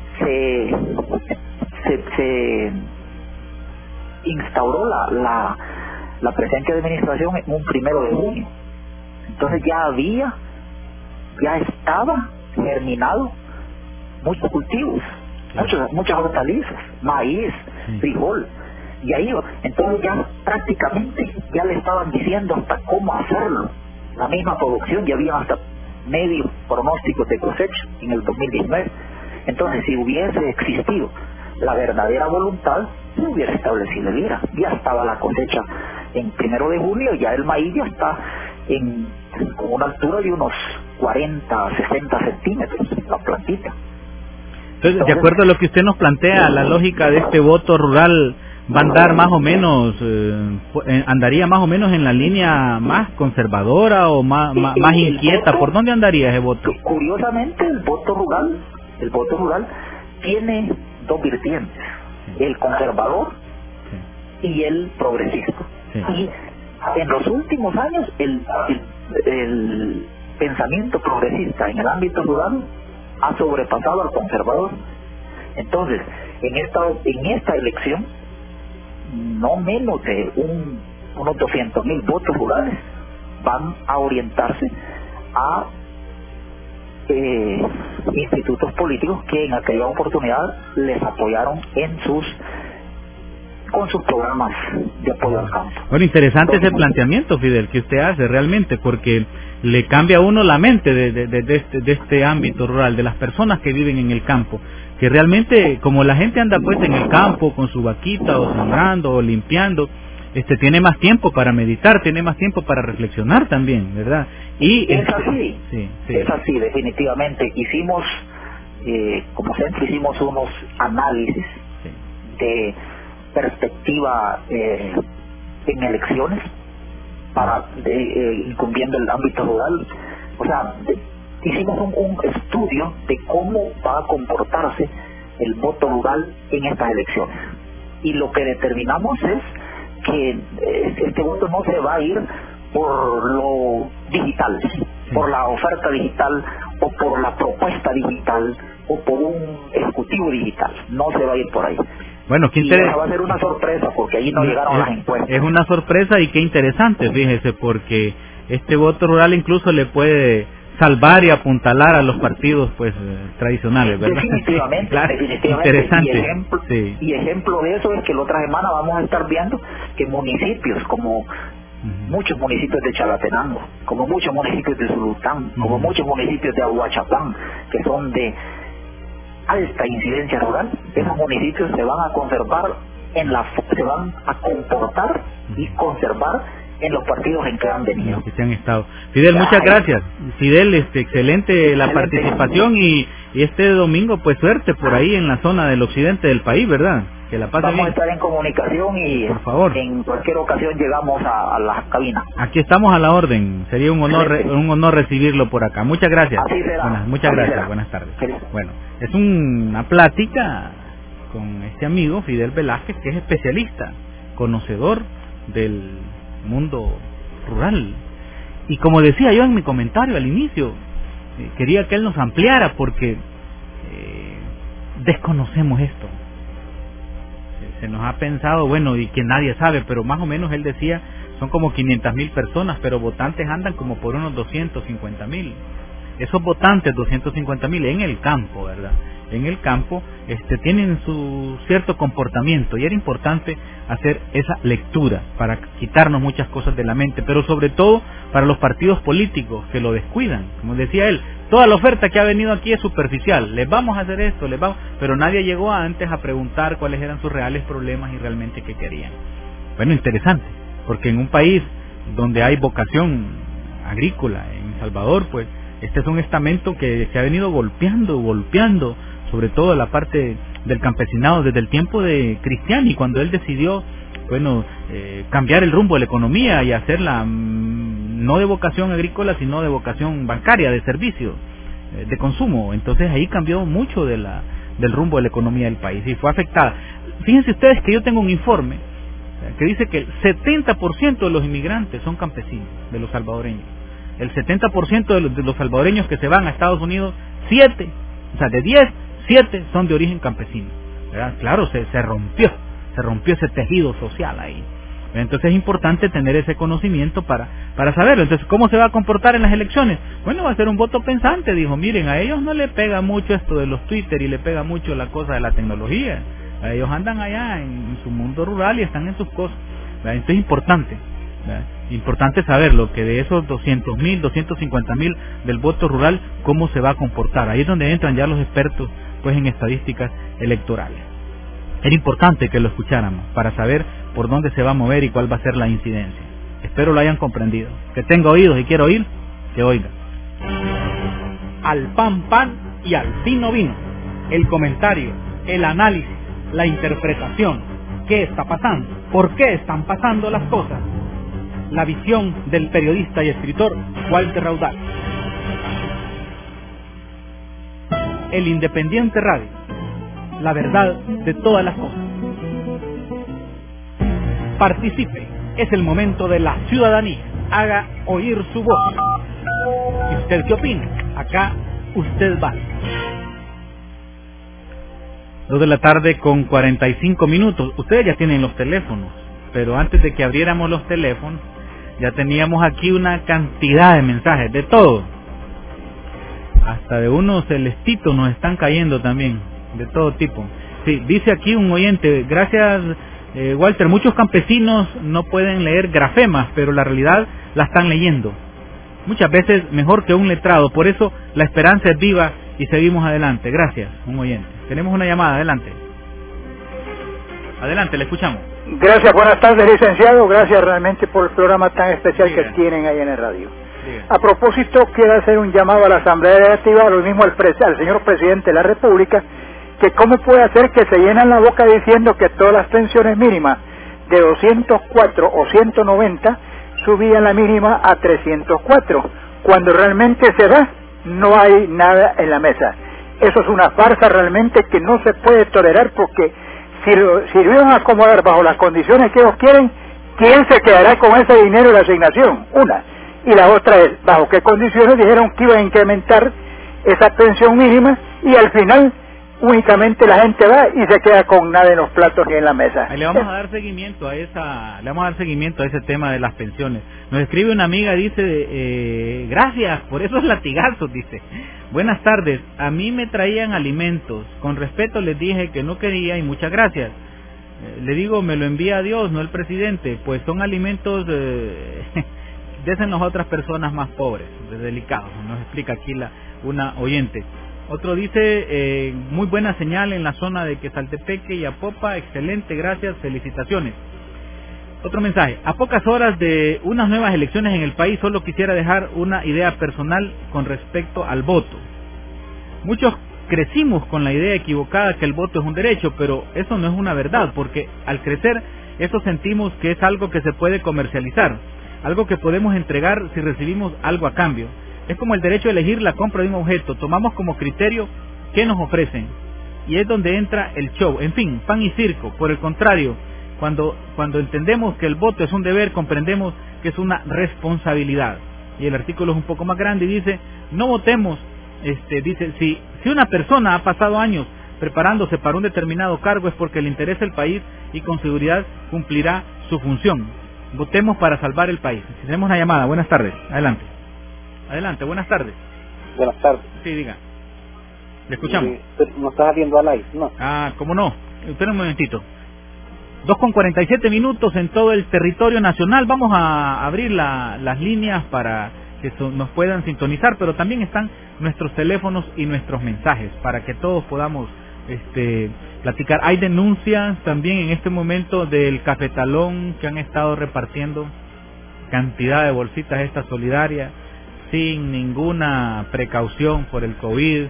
se instauró la presente administración en un 1 de junio. Entonces ya estaba germinado muchos cultivos, muchas hortalizas, maíz, frijol, y ahí, entonces ya prácticamente ya le estaban diciendo hasta cómo hacerlo. La misma producción, ya había hasta medio pronósticos de cosecha en el 2019. Entonces, si hubiese existido la verdadera voluntad, se hubiera establecido el IRA. Ya estaba la cosecha en 1 de junio, ya el maíz ya está con una altura de unos 40-60 centímetros, la plantita. Entonces, de acuerdo a lo que usted nos plantea, la lógica de este voto rural va a andar más o menos, andaría más o menos en la línea más conservadora o más inquieta. ¿Por dónde andaría ese voto? Curiosamente, el voto rural tiene dos vertientes, el conservador y el progresista. Y en los últimos años el pensamiento progresista en el ámbito rural ha sobrepasado al conservador. Entonces, en esta elección, no menos de unos 200,000 votos rurales van a orientarse a institutos políticos que en aquella oportunidad les apoyaron con sus programas de apoyo al campo. Bueno, interesante ese planteamiento, Fidel, que usted hace realmente, porque le cambia a uno la mente de este ámbito rural, de las personas que viven en el campo, que realmente, como la gente anda pues en el campo con su vaquita o sembrando o limpiando, tiene más tiempo para meditar, tiene más tiempo para reflexionar también, ¿verdad? Y es así, es así, definitivamente. Hicimos, como siempre, hicimos unos análisis de perspectiva en elecciones incumbiendo el ámbito rural. O sea, hicimos un estudio de cómo va a comportarse el voto rural en estas elecciones, y lo que determinamos es que este voto no se va a ir por lo digital, por la oferta digital o por la propuesta digital o por un ejecutivo digital, no se va a ir por ahí. Bueno, qué interesante. Va a ser una sorpresa porque ahí no llegaron las encuestas. Es una sorpresa, y qué interesante, fíjese, porque este voto rural incluso le puede salvar y apuntalar a los partidos pues tradicionales, ¿verdad? Definitivamente, claro, definitivamente. Interesante. Y ejemplo de eso es que la otra semana vamos a estar viendo que municipios como muchos municipios de Chalatenango, como muchos municipios de Zulután, como muchos municipios de Aguachapán, que son de alta incidencia rural, esos municipios se van a conservar se van a comportar y conservar en los partidos en que han venido. Que se han estado. Fidel, muchas gracias. Fidel, excelente la participación, y este domingo pues suerte por ahí en la zona del occidente del país, ¿verdad? Que la pase bien. Vamos a estar en comunicación y por favor, en cualquier ocasión llegamos a la cabina. Aquí estamos a la orden. Sería un honor recibirlo por acá. Muchas gracias. Así será. Muchas gracias. Buenas tardes. Bueno, es una plática con este amigo Fidel Velázquez, que es especialista, conocedor del mundo rural. Y como decía yo en mi comentario al inicio, quería que él nos ampliara, porque desconocemos esto. Se nos ha pensado, bueno, y que nadie sabe, pero más o menos él decía, son como 500,000 personas, pero votantes andan como por unos 250,000. Esos votantes, 250,000 en el campo, ¿verdad? En el campo tienen su cierto comportamiento, y era importante hacer esa lectura para quitarnos muchas cosas de la mente, pero sobre todo para los partidos políticos que lo descuidan. Como decía él, toda la oferta que ha venido aquí es superficial, les vamos a hacer esto, pero nadie llegó antes a preguntar cuáles eran sus reales problemas y realmente qué querían. Bueno, interesante, porque en un país donde hay vocación agrícola, en Salvador, pues este es un estamento que se ha venido golpeando, sobre todo la parte del campesinado desde el tiempo de Cristiani, cuando él decidió, cambiar el rumbo de la economía y hacerla no de vocación agrícola, sino de vocación bancaria, de servicio, de consumo. Entonces ahí cambió mucho del rumbo de la economía del país y fue afectada. Fíjense ustedes que yo tengo un informe que dice que el 70% de los inmigrantes son campesinos, de los salvadoreños. El 70% de los salvadoreños que se van a Estados Unidos, de 10, 7 son de origen campesino, ¿verdad? Claro, se rompió ese tejido social ahí. Entonces es importante tener ese conocimiento para saberlo. Entonces, ¿cómo se va a comportar en las elecciones? Bueno, va a ser un voto pensante. Dijo, miren, a ellos no le pega mucho esto de los Twitter y le pega mucho la cosa de la tecnología. A ellos andan allá en su mundo rural y están en sus cosas, ¿verdad? Entonces es importante, ¿verdad? Importante saberlo, que de esos 200,000, 250,000 del voto rural, cómo se va a comportar. Ahí es donde entran ya los expertos pues en estadísticas electorales. Era importante que lo escucháramos para saber por dónde se va a mover y cuál va a ser la incidencia. Espero lo hayan comprendido. Que tenga oídos y quiera oír, que oiga. Al pan, pan y al vino, vino. el comentario, el análisis, la interpretación. ¿Qué está pasando? ¿Por qué están pasando las cosas? La visión del periodista y escritor Walter Raudal. El Independiente Radio, la verdad de todas las cosas. Participe, es el momento de la ciudadanía. Haga oír su voz. ¿Y usted qué opina? Acá usted va. 2 de la tarde con 45 minutos. Ustedes ya tienen los teléfonos, pero antes de que abriéramos los teléfonos, ya teníamos aquí una cantidad de mensajes, de todo. Hasta de unos celestitos nos están cayendo también, de todo tipo. Sí, dice aquí un oyente, gracias Walter, muchos campesinos no pueden leer grafemas, pero la realidad la están leyendo. Muchas veces mejor que un letrado, por eso la esperanza es viva y seguimos adelante. Gracias, un oyente. Tenemos una llamada, adelante. Adelante, le escuchamos. Gracias, buenas tardes, licenciado. Gracias realmente por el programa tan especial que tienen ahí en el radio. A propósito, quiero hacer un llamado a la Asamblea Legislativa, lo mismo al señor Presidente de la República, que cómo puede hacer que se llenan la boca diciendo que todas las pensiones mínimas de 204 o 190 subían la mínima a 304, cuando realmente se da, no hay nada en la mesa. Eso es una farsa realmente que no se puede tolerar, porque si lo iban a acomodar bajo las condiciones que ellos quieren, ¿quién se quedará con ese dinero de la asignación? Una. Y la otra es, ¿bajo qué condiciones dijeron que iban a incrementar esa pensión mínima? Y al final, únicamente la gente va y se queda con nada en los platos ni en la mesa. Le vamos a dar seguimiento a ese tema de las pensiones. Nos escribe una amiga, dice, gracias por esos latigazos, dice. Buenas tardes, a mí me traían alimentos, con respeto les dije que no quería y muchas gracias. Le digo, me lo envía Dios, no el presidente, pues son alimentos, désenlos a otras personas más pobres, delicados, nos explica aquí una oyente. Otro dice, muy buena señal en la zona de Quesaltepeque y Apopa, excelente, gracias, felicitaciones. Otro mensaje, a pocas horas de unas nuevas elecciones en el país, solo quisiera dejar una idea personal con respecto al voto. Muchos crecimos con la idea equivocada que el voto es un derecho, pero eso no es una verdad, porque al crecer, eso sentimos que es algo que se puede comercializar, algo que podemos entregar si recibimos algo a cambio. Es como el derecho a elegir la compra de un objeto, tomamos como criterio qué nos ofrecen, y es donde entra el show, en fin, pan y circo. Por el contrario, cuando entendemos que el voto es un deber, comprendemos que es una responsabilidad. Y el artículo es un poco más grande y dice, no votemos, dice, si una persona ha pasado años preparándose para un determinado cargo es porque le interesa el país y con seguridad cumplirá su función. Votemos para salvar el país. Si tenemos una llamada, buenas tardes, adelante. Adelante, buenas tardes. Buenas tardes. Sí, diga. Le escuchamos. ¿No estás viendo al aire? No. Ah, ¿cómo no? Espera un momentito. 2:47 minutos en todo el territorio nacional. Vamos a abrir las líneas para que nos puedan sintonizar, pero también están nuestros teléfonos y nuestros mensajes para que todos podamos platicar. Hay denuncias también en este momento del cafetalón que han estado repartiendo cantidad de bolsitas estas solidarias sin ninguna precaución por el COVID,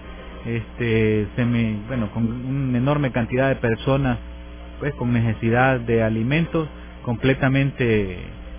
con una enorme cantidad de personas pues con necesidad de alimentos, completamente,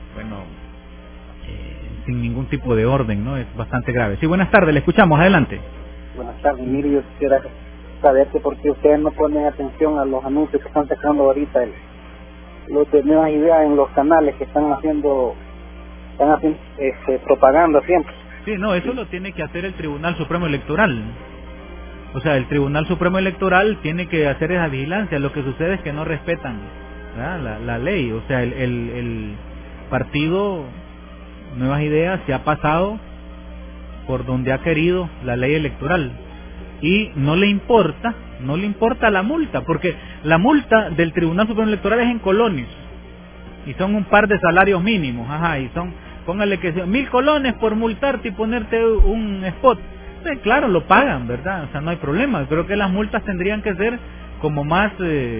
sin ningún tipo de orden, ¿no? Es bastante grave. Sí, buenas tardes, le escuchamos, adelante. Buenas tardes, mire, yo quisiera saber por qué ustedes no ponen atención a los anuncios que están sacando ahorita, los de Nuevas Ideas en los canales que están haciendo propaganda siempre. Sí, no, eso lo tiene que hacer el Tribunal Supremo Electoral. O sea, el Tribunal Supremo Electoral tiene que hacer esa vigilancia. Lo que sucede es que no respetan la ley. O sea, el partido Nuevas Ideas se ha pasado por donde ha querido la ley electoral y no le importa la multa, porque la multa del Tribunal Supremo Electoral es en colones y son un par de salarios mínimos, y son, póngale que 1,000 colones por multarte y ponerte un spot. Claro, lo pagan, ¿verdad? O sea, no hay problema. Creo que las multas tendrían que ser como más,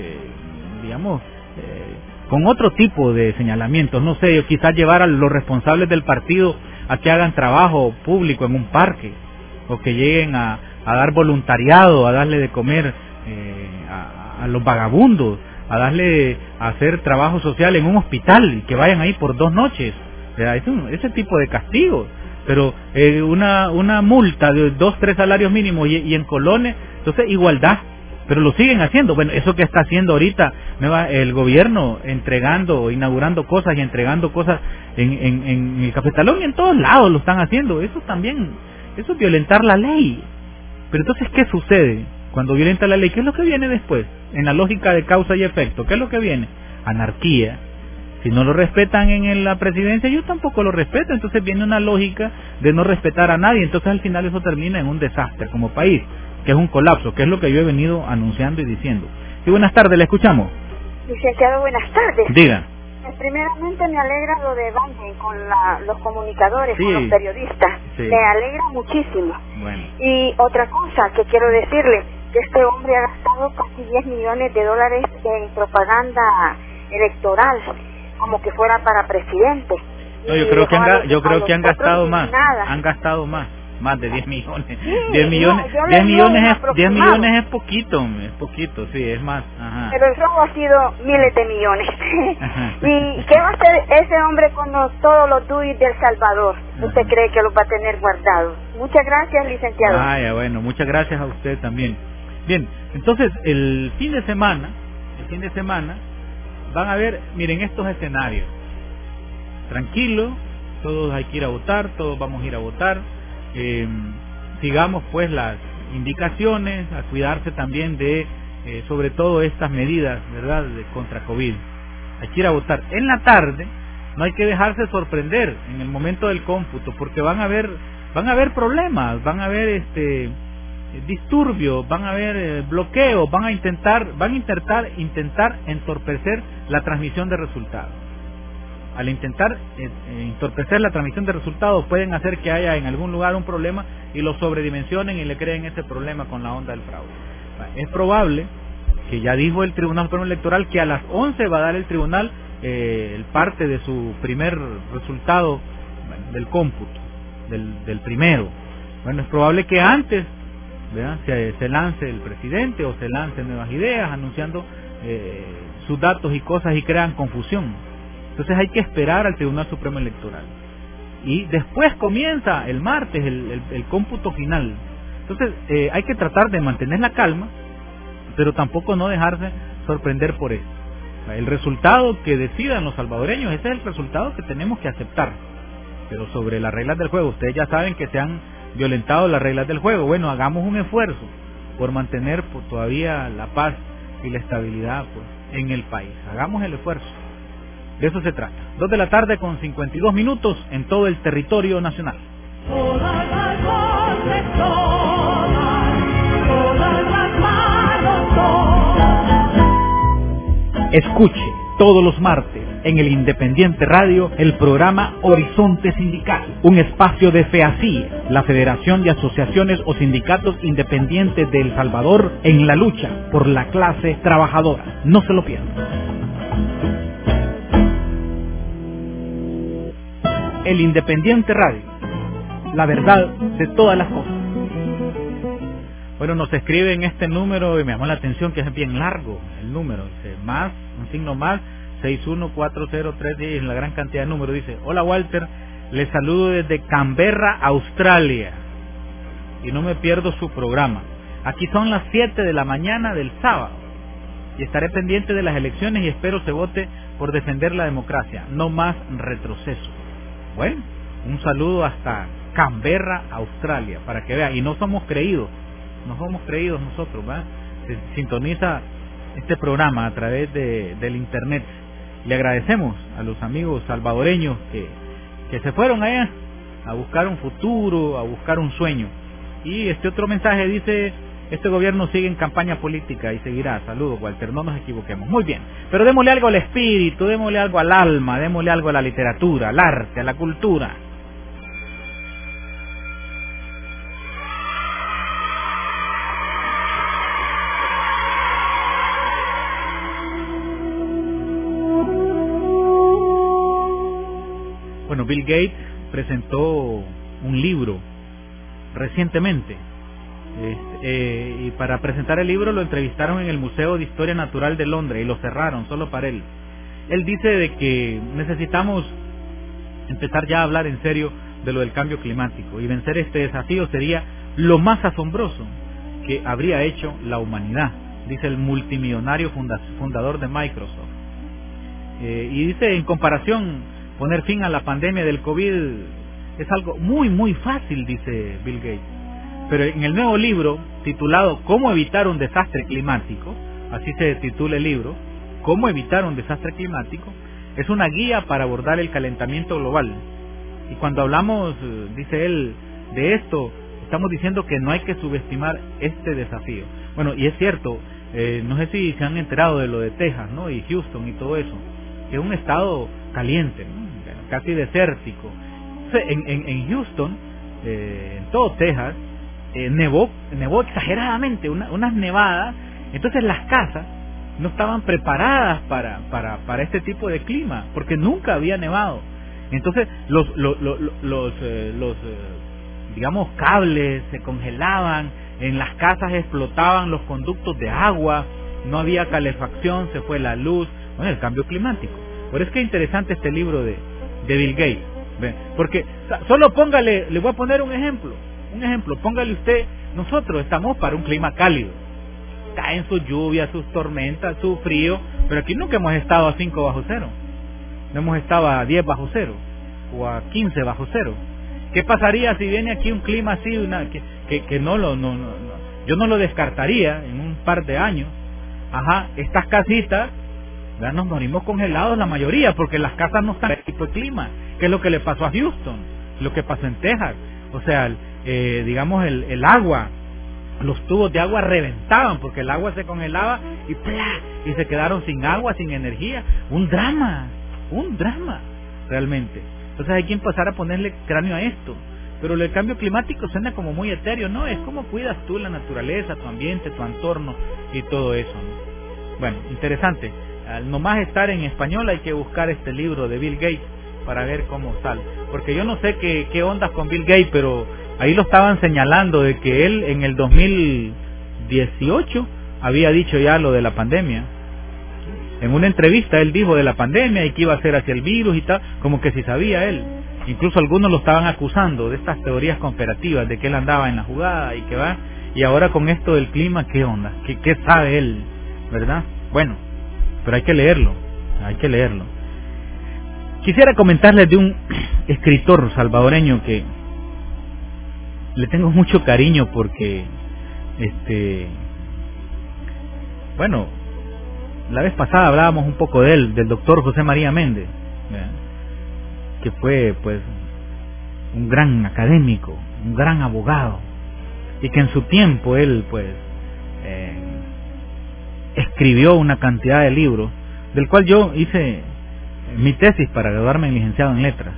con otro tipo de señalamientos. No sé, quizás llevar a los responsables del partido a que hagan trabajo público en un parque, o que lleguen a a dar voluntariado, a darle de comer a los vagabundos, a hacer trabajo social en un hospital y que vayan ahí por 2 noches. O sea, ese tipo de castigos. Pero una multa de 2-3 salarios mínimos y en colones, entonces igualdad. Pero lo siguen haciendo. Bueno, eso que está haciendo ahorita el gobierno, inaugurando cosas y entregando cosas en el Cafetalón y en todos lados lo están haciendo. Eso es violentar la ley. Pero entonces, ¿qué sucede cuando violenta la ley? ¿Qué es lo que viene después? En la lógica de causa y efecto, ¿qué es lo que viene? Anarquía. Si no lo respetan en la presidencia, yo tampoco lo respeto. Entonces viene una lógica de no respetar a nadie. Entonces al final eso termina en un desastre como país, que es un colapso, que es lo que yo he venido anunciando y diciendo. Y buenas tardes, le escuchamos. Licenciado, buenas tardes. Diga. Primeramente me alegra lo de Biden con los comunicadores, sí, con los periodistas. Sí. Me alegra muchísimo. Bueno. Y otra cosa que quiero decirle, que este hombre ha gastado casi $10 millones en propaganda electoral, como que fuera para presidente. No, yo creo que han gastado más. Han gastado más de 10 millones. Sí, 10 millones, no, 10 millones es poquito, sí, es más. Ajá. Pero el robo ha sido miles de millones. ¿Y qué va a hacer ese hombre con todos los DUI del Salvador? ¿Usted cree que los va a tener guardados? Muchas gracias, licenciado. Bueno, muchas gracias a usted también. Bien, entonces el fin de semana van a ver, miren estos escenarios. Tranquilo, todos hay que ir a votar, todos vamos a ir a votar. Sigamos pues las indicaciones, a cuidarse también de sobre todo estas medidas, ¿verdad?, contra COVID. Hay que ir a votar. En la tarde no hay que dejarse sorprender en el momento del cómputo, porque van a haber problemas, van a haber disturbios, van a haber bloqueos, van a intentar entorpecer la transmisión de resultados. Al intentar entorpecer la transmisión de resultados pueden hacer que haya en algún lugar un problema y lo sobredimensionen y le creen ese problema con la onda del fraude. Es probable que ya dijo el Tribunal Supremo Electoral que a las 11 va a dar el tribunal el parte de su primer resultado del cómputo, del primero. Bueno, es probable que antes, ¿verdad?, se lance el presidente o se lance Nuevas Ideas anunciando sus datos y cosas y crean confusión. Entonces hay que esperar al Tribunal Supremo Electoral. Y después comienza el martes el cómputo final. Entonces hay que tratar de mantener la calma, pero tampoco no dejarse sorprender por eso. El resultado que decidan los salvadoreños, ese es el resultado que tenemos que aceptar. Pero sobre las reglas del juego, ustedes ya saben que se han violentado las reglas del juego. Bueno, hagamos un esfuerzo por mantener todavía la paz y la estabilidad en el país. Hagamos el esfuerzo. De eso se trata. 2 de la tarde con 52 minutos en todo el territorio nacional. Todas las voces, todas las manos, todas. Escuche todos los martes en el Independiente Radio el programa Horizonte Sindical, un espacio de FEACI, la Federación de Asociaciones o Sindicatos Independientes de El Salvador, en la lucha por la clase trabajadora. No se lo pierdan. El Independiente Radio, la verdad de todas las cosas. Bueno, nos escribe en este número y me llamó la atención que es bien largo el número. Dice más, un signo más, 61403, en la gran cantidad de números. Dice: hola Walter, les saludo desde Canberra, Australia, y no me pierdo su programa. Aquí son las 7 de la mañana del sábado y estaré pendiente de las elecciones y espero se vote por defender la democracia, no más retroceso. Bueno, un saludo hasta Canberra, Australia, para que vea. Y no somos creídos nosotros, ¿verdad? Se sintoniza este programa a través del internet. Le agradecemos a los amigos salvadoreños que se fueron allá a buscar un futuro, a buscar un sueño. Y este otro mensaje dice: este gobierno sigue en campaña política y seguirá. Saludos, Walter, no nos equivoquemos. Muy bien, pero démosle algo al espíritu, démosle algo al alma, démosle algo a la literatura, al arte, a la cultura. Bueno, Bill Gates presentó un libro recientemente Y para presentar el libro lo entrevistaron en el Museo de Historia Natural de Londres y lo cerraron solo para él. Él dice de que necesitamos empezar ya a hablar en serio de lo del cambio climático, y vencer este desafío sería lo más asombroso que habría hecho la humanidad, dice el multimillonario fundador de Microsoft. Y dice, en comparación, poner fin a la pandemia del COVID es algo muy muy fácil, dice Bill Gates. Pero en el nuevo libro titulado ¿Cómo evitar un desastre climático?, así se titula el libro, ¿Cómo evitar un desastre climático?, es una guía para abordar el calentamiento global. Y cuando hablamos, dice él, de esto, estamos diciendo que no hay que subestimar este desafío. Bueno, y es cierto, no sé si se han enterado de lo de Texas, ¿no?, y Houston y todo eso, que es un estado caliente, ¿no?, casi desértico. Entonces, en Houston, en todo Texas, nevó exageradamente, unas nevadas. Entonces las casas no estaban preparadas para este tipo de clima, porque nunca había nevado. Entonces los digamos cables se congelaban, en las casas explotaban los conductos de agua, no había calefacción, se fue la luz. Bueno, el cambio climático. Por eso es que es interesante este libro de Bill Gates, ¿ven? Porque solo póngale, le voy a poner un ejemplo, póngale usted, nosotros estamos para un clima cálido, caen sus lluvias, sus tormentas, su frío, pero aquí nunca hemos estado a 5 bajo cero, no hemos estado a 10 bajo cero o a 15 bajo cero. ¿Qué pasaría si viene aquí un clima así, que no, yo no lo descartaría en un par de años? Estas casitas, ¿verdad?, nos morimos congelados la mayoría, porque las casas no están en tipo de clima, que es lo que le pasó a Houston, lo que pasó en Texas. O sea, digamos el agua, los tubos de agua reventaban porque el agua se congelaba y ¡plá!, y se quedaron sin agua, sin energía. Un drama realmente. Entonces hay que empezar a ponerle cráneo a esto. Pero el cambio climático suena como muy etéreo, no, es como cuidas tú la naturaleza, tu ambiente, tu entorno y todo eso, ¿no? Bueno, interesante. Al nomás estar en español hay que buscar este libro de Bill Gates para ver cómo sale, porque yo no sé qué ondas con Bill Gates, pero ahí lo estaban señalando de que él en el 2018 había dicho ya lo de la pandemia. En una entrevista él dijo de la pandemia y que iba a ser hacia el virus y tal, como que si sabía él. Incluso algunos lo estaban acusando de estas teorías conspirativas, de que él andaba en la jugada y que va, y ahora con esto del clima, ¿qué onda? ¿Qué sabe él? ¿Verdad? Bueno, pero hay que leerlo. Quisiera comentarles de un escritor salvadoreño que le tengo mucho cariño porque, bueno, la vez pasada hablábamos un poco de él, del doctor José María Méndez, ¿verdad?, que fue, pues, un gran académico, un gran abogado, y que en su tiempo él, pues, escribió una cantidad de libros, del cual yo hice mi tesis para graduarme en licenciado en letras,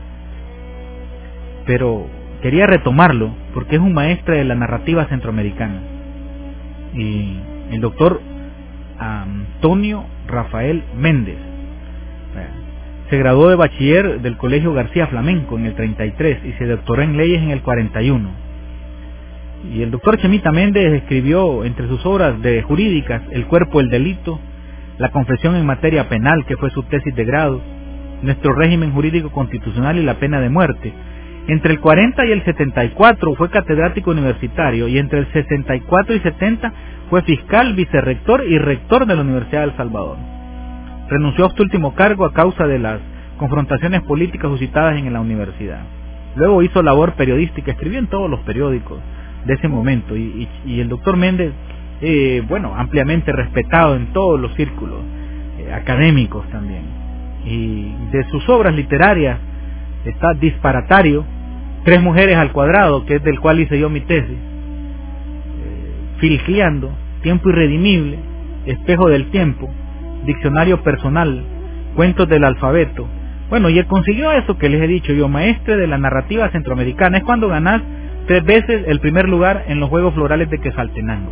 pero quería retomarlo porque es un maestro de la narrativa centroamericana. Y el doctor Antonio Rafael Méndez se graduó de bachiller del Colegio García Flamenco en el 33 y se doctoró en leyes en el 41. Y el doctor Chemita Méndez escribió entre sus obras de jurídicas El cuerpo del delito, La confesión en materia penal, que fue su tesis de grado, Nuestro régimen jurídico constitucional y la pena de muerte. Entre el 40 y el 74 fue catedrático universitario y entre el 64 y 70 fue fiscal, vicerrector y rector de la Universidad de El Salvador. Renunció a este último cargo a causa de las confrontaciones políticas suscitadas en la universidad. Luego hizo labor periodística, escribió en todos los periódicos de ese momento y el doctor Méndez, bueno, ampliamente respetado en todos los círculos académicos también. Y de sus obras literarias está Disparatario, Tres mujeres al cuadrado, que es del cual hice yo mi tesis, Filgiando, Tiempo irredimible, Espejo del tiempo, Diccionario personal, Cuentos del alfabeto. Bueno, y él consiguió eso que les he dicho yo, maestre de la narrativa centroamericana. Es cuando ganás 3 veces el primer lugar en los Juegos Florales de Quetzaltenango.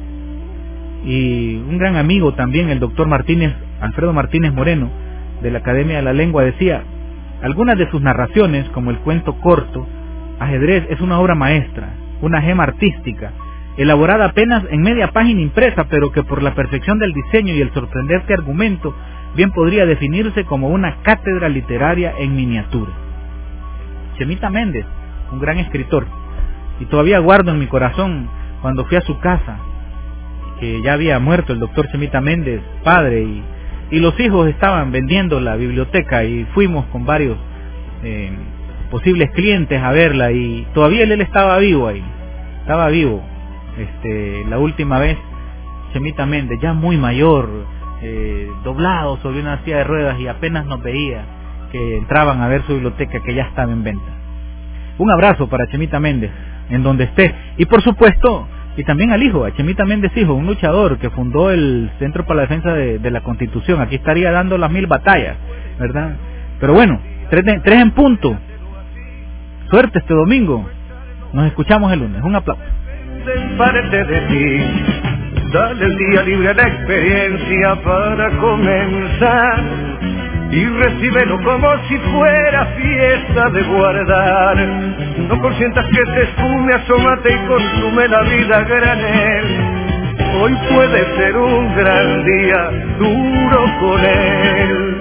Y un gran amigo también, el doctor Alfredo Martínez Moreno, de la Academia de la Lengua, decía: algunas de sus narraciones, como el cuento corto Ajedrez, es una obra maestra, una gema artística elaborada apenas en media página impresa, pero que por la perfección del diseño y el sorprendente argumento, bien podría definirse como una cátedra literaria en miniatura. Chemita Méndez, un gran escritor, y todavía guardo en mi corazón cuando fui a su casa, que ya había muerto el doctor Chemita Méndez, padre, y los hijos estaban vendiendo la biblioteca, y fuimos con varios posibles clientes a verla, y todavía él estaba vivo ahí, estaba vivo. La última vez, Chemita Méndez, ya muy mayor, doblado sobre una silla de ruedas, y apenas nos veía que entraban a ver su biblioteca, que ya estaba en venta. Un abrazo para Chemita Méndez, en donde esté, y por supuesto, y también al hijo, a Chemita Méndez hijo, un luchador que fundó el Centro para la Defensa de la Constitución. Aquí estaría dando las 1000 batallas, ¿verdad? Pero bueno, 3 en punto. Suerte este domingo. Nos escuchamos el lunes. Un aplauso. Parte de ti, dale el día libre a la experiencia para comenzar y recíbelo como si fuera fiesta de guardar. No consientas que te espume, asómate y consume la vida a granel. Hoy puede ser un gran día, duro con él.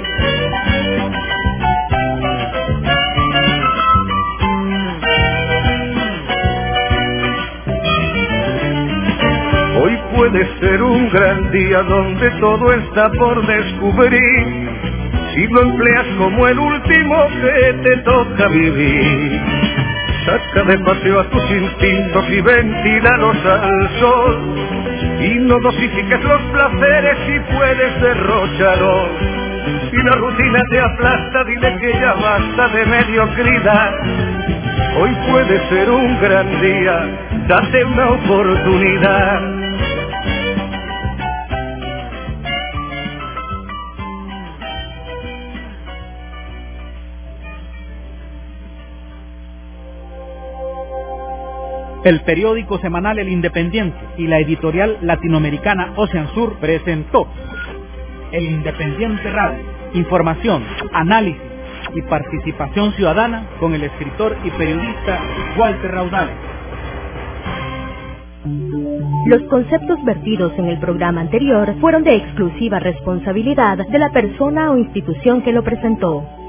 Hoy puede ser un gran día donde todo está por descubrir, si lo empleas como el último que te toca vivir. Saca de paseo a tus instintos y ventílalos al sol, y no dosifiques los placeres si puedes derrocharlos. Si la rutina te aplasta, dile que ya basta de mediocridad. Hoy puede ser un gran día, date una oportunidad. El periódico semanal El Independiente y la editorial latinoamericana Ocean Sur presentó El Independiente Radio. Información, análisis y participación ciudadana con el escritor y periodista Walter Raudales. Los conceptos vertidos en el programa anterior fueron de exclusiva responsabilidad de la persona o institución que lo presentó.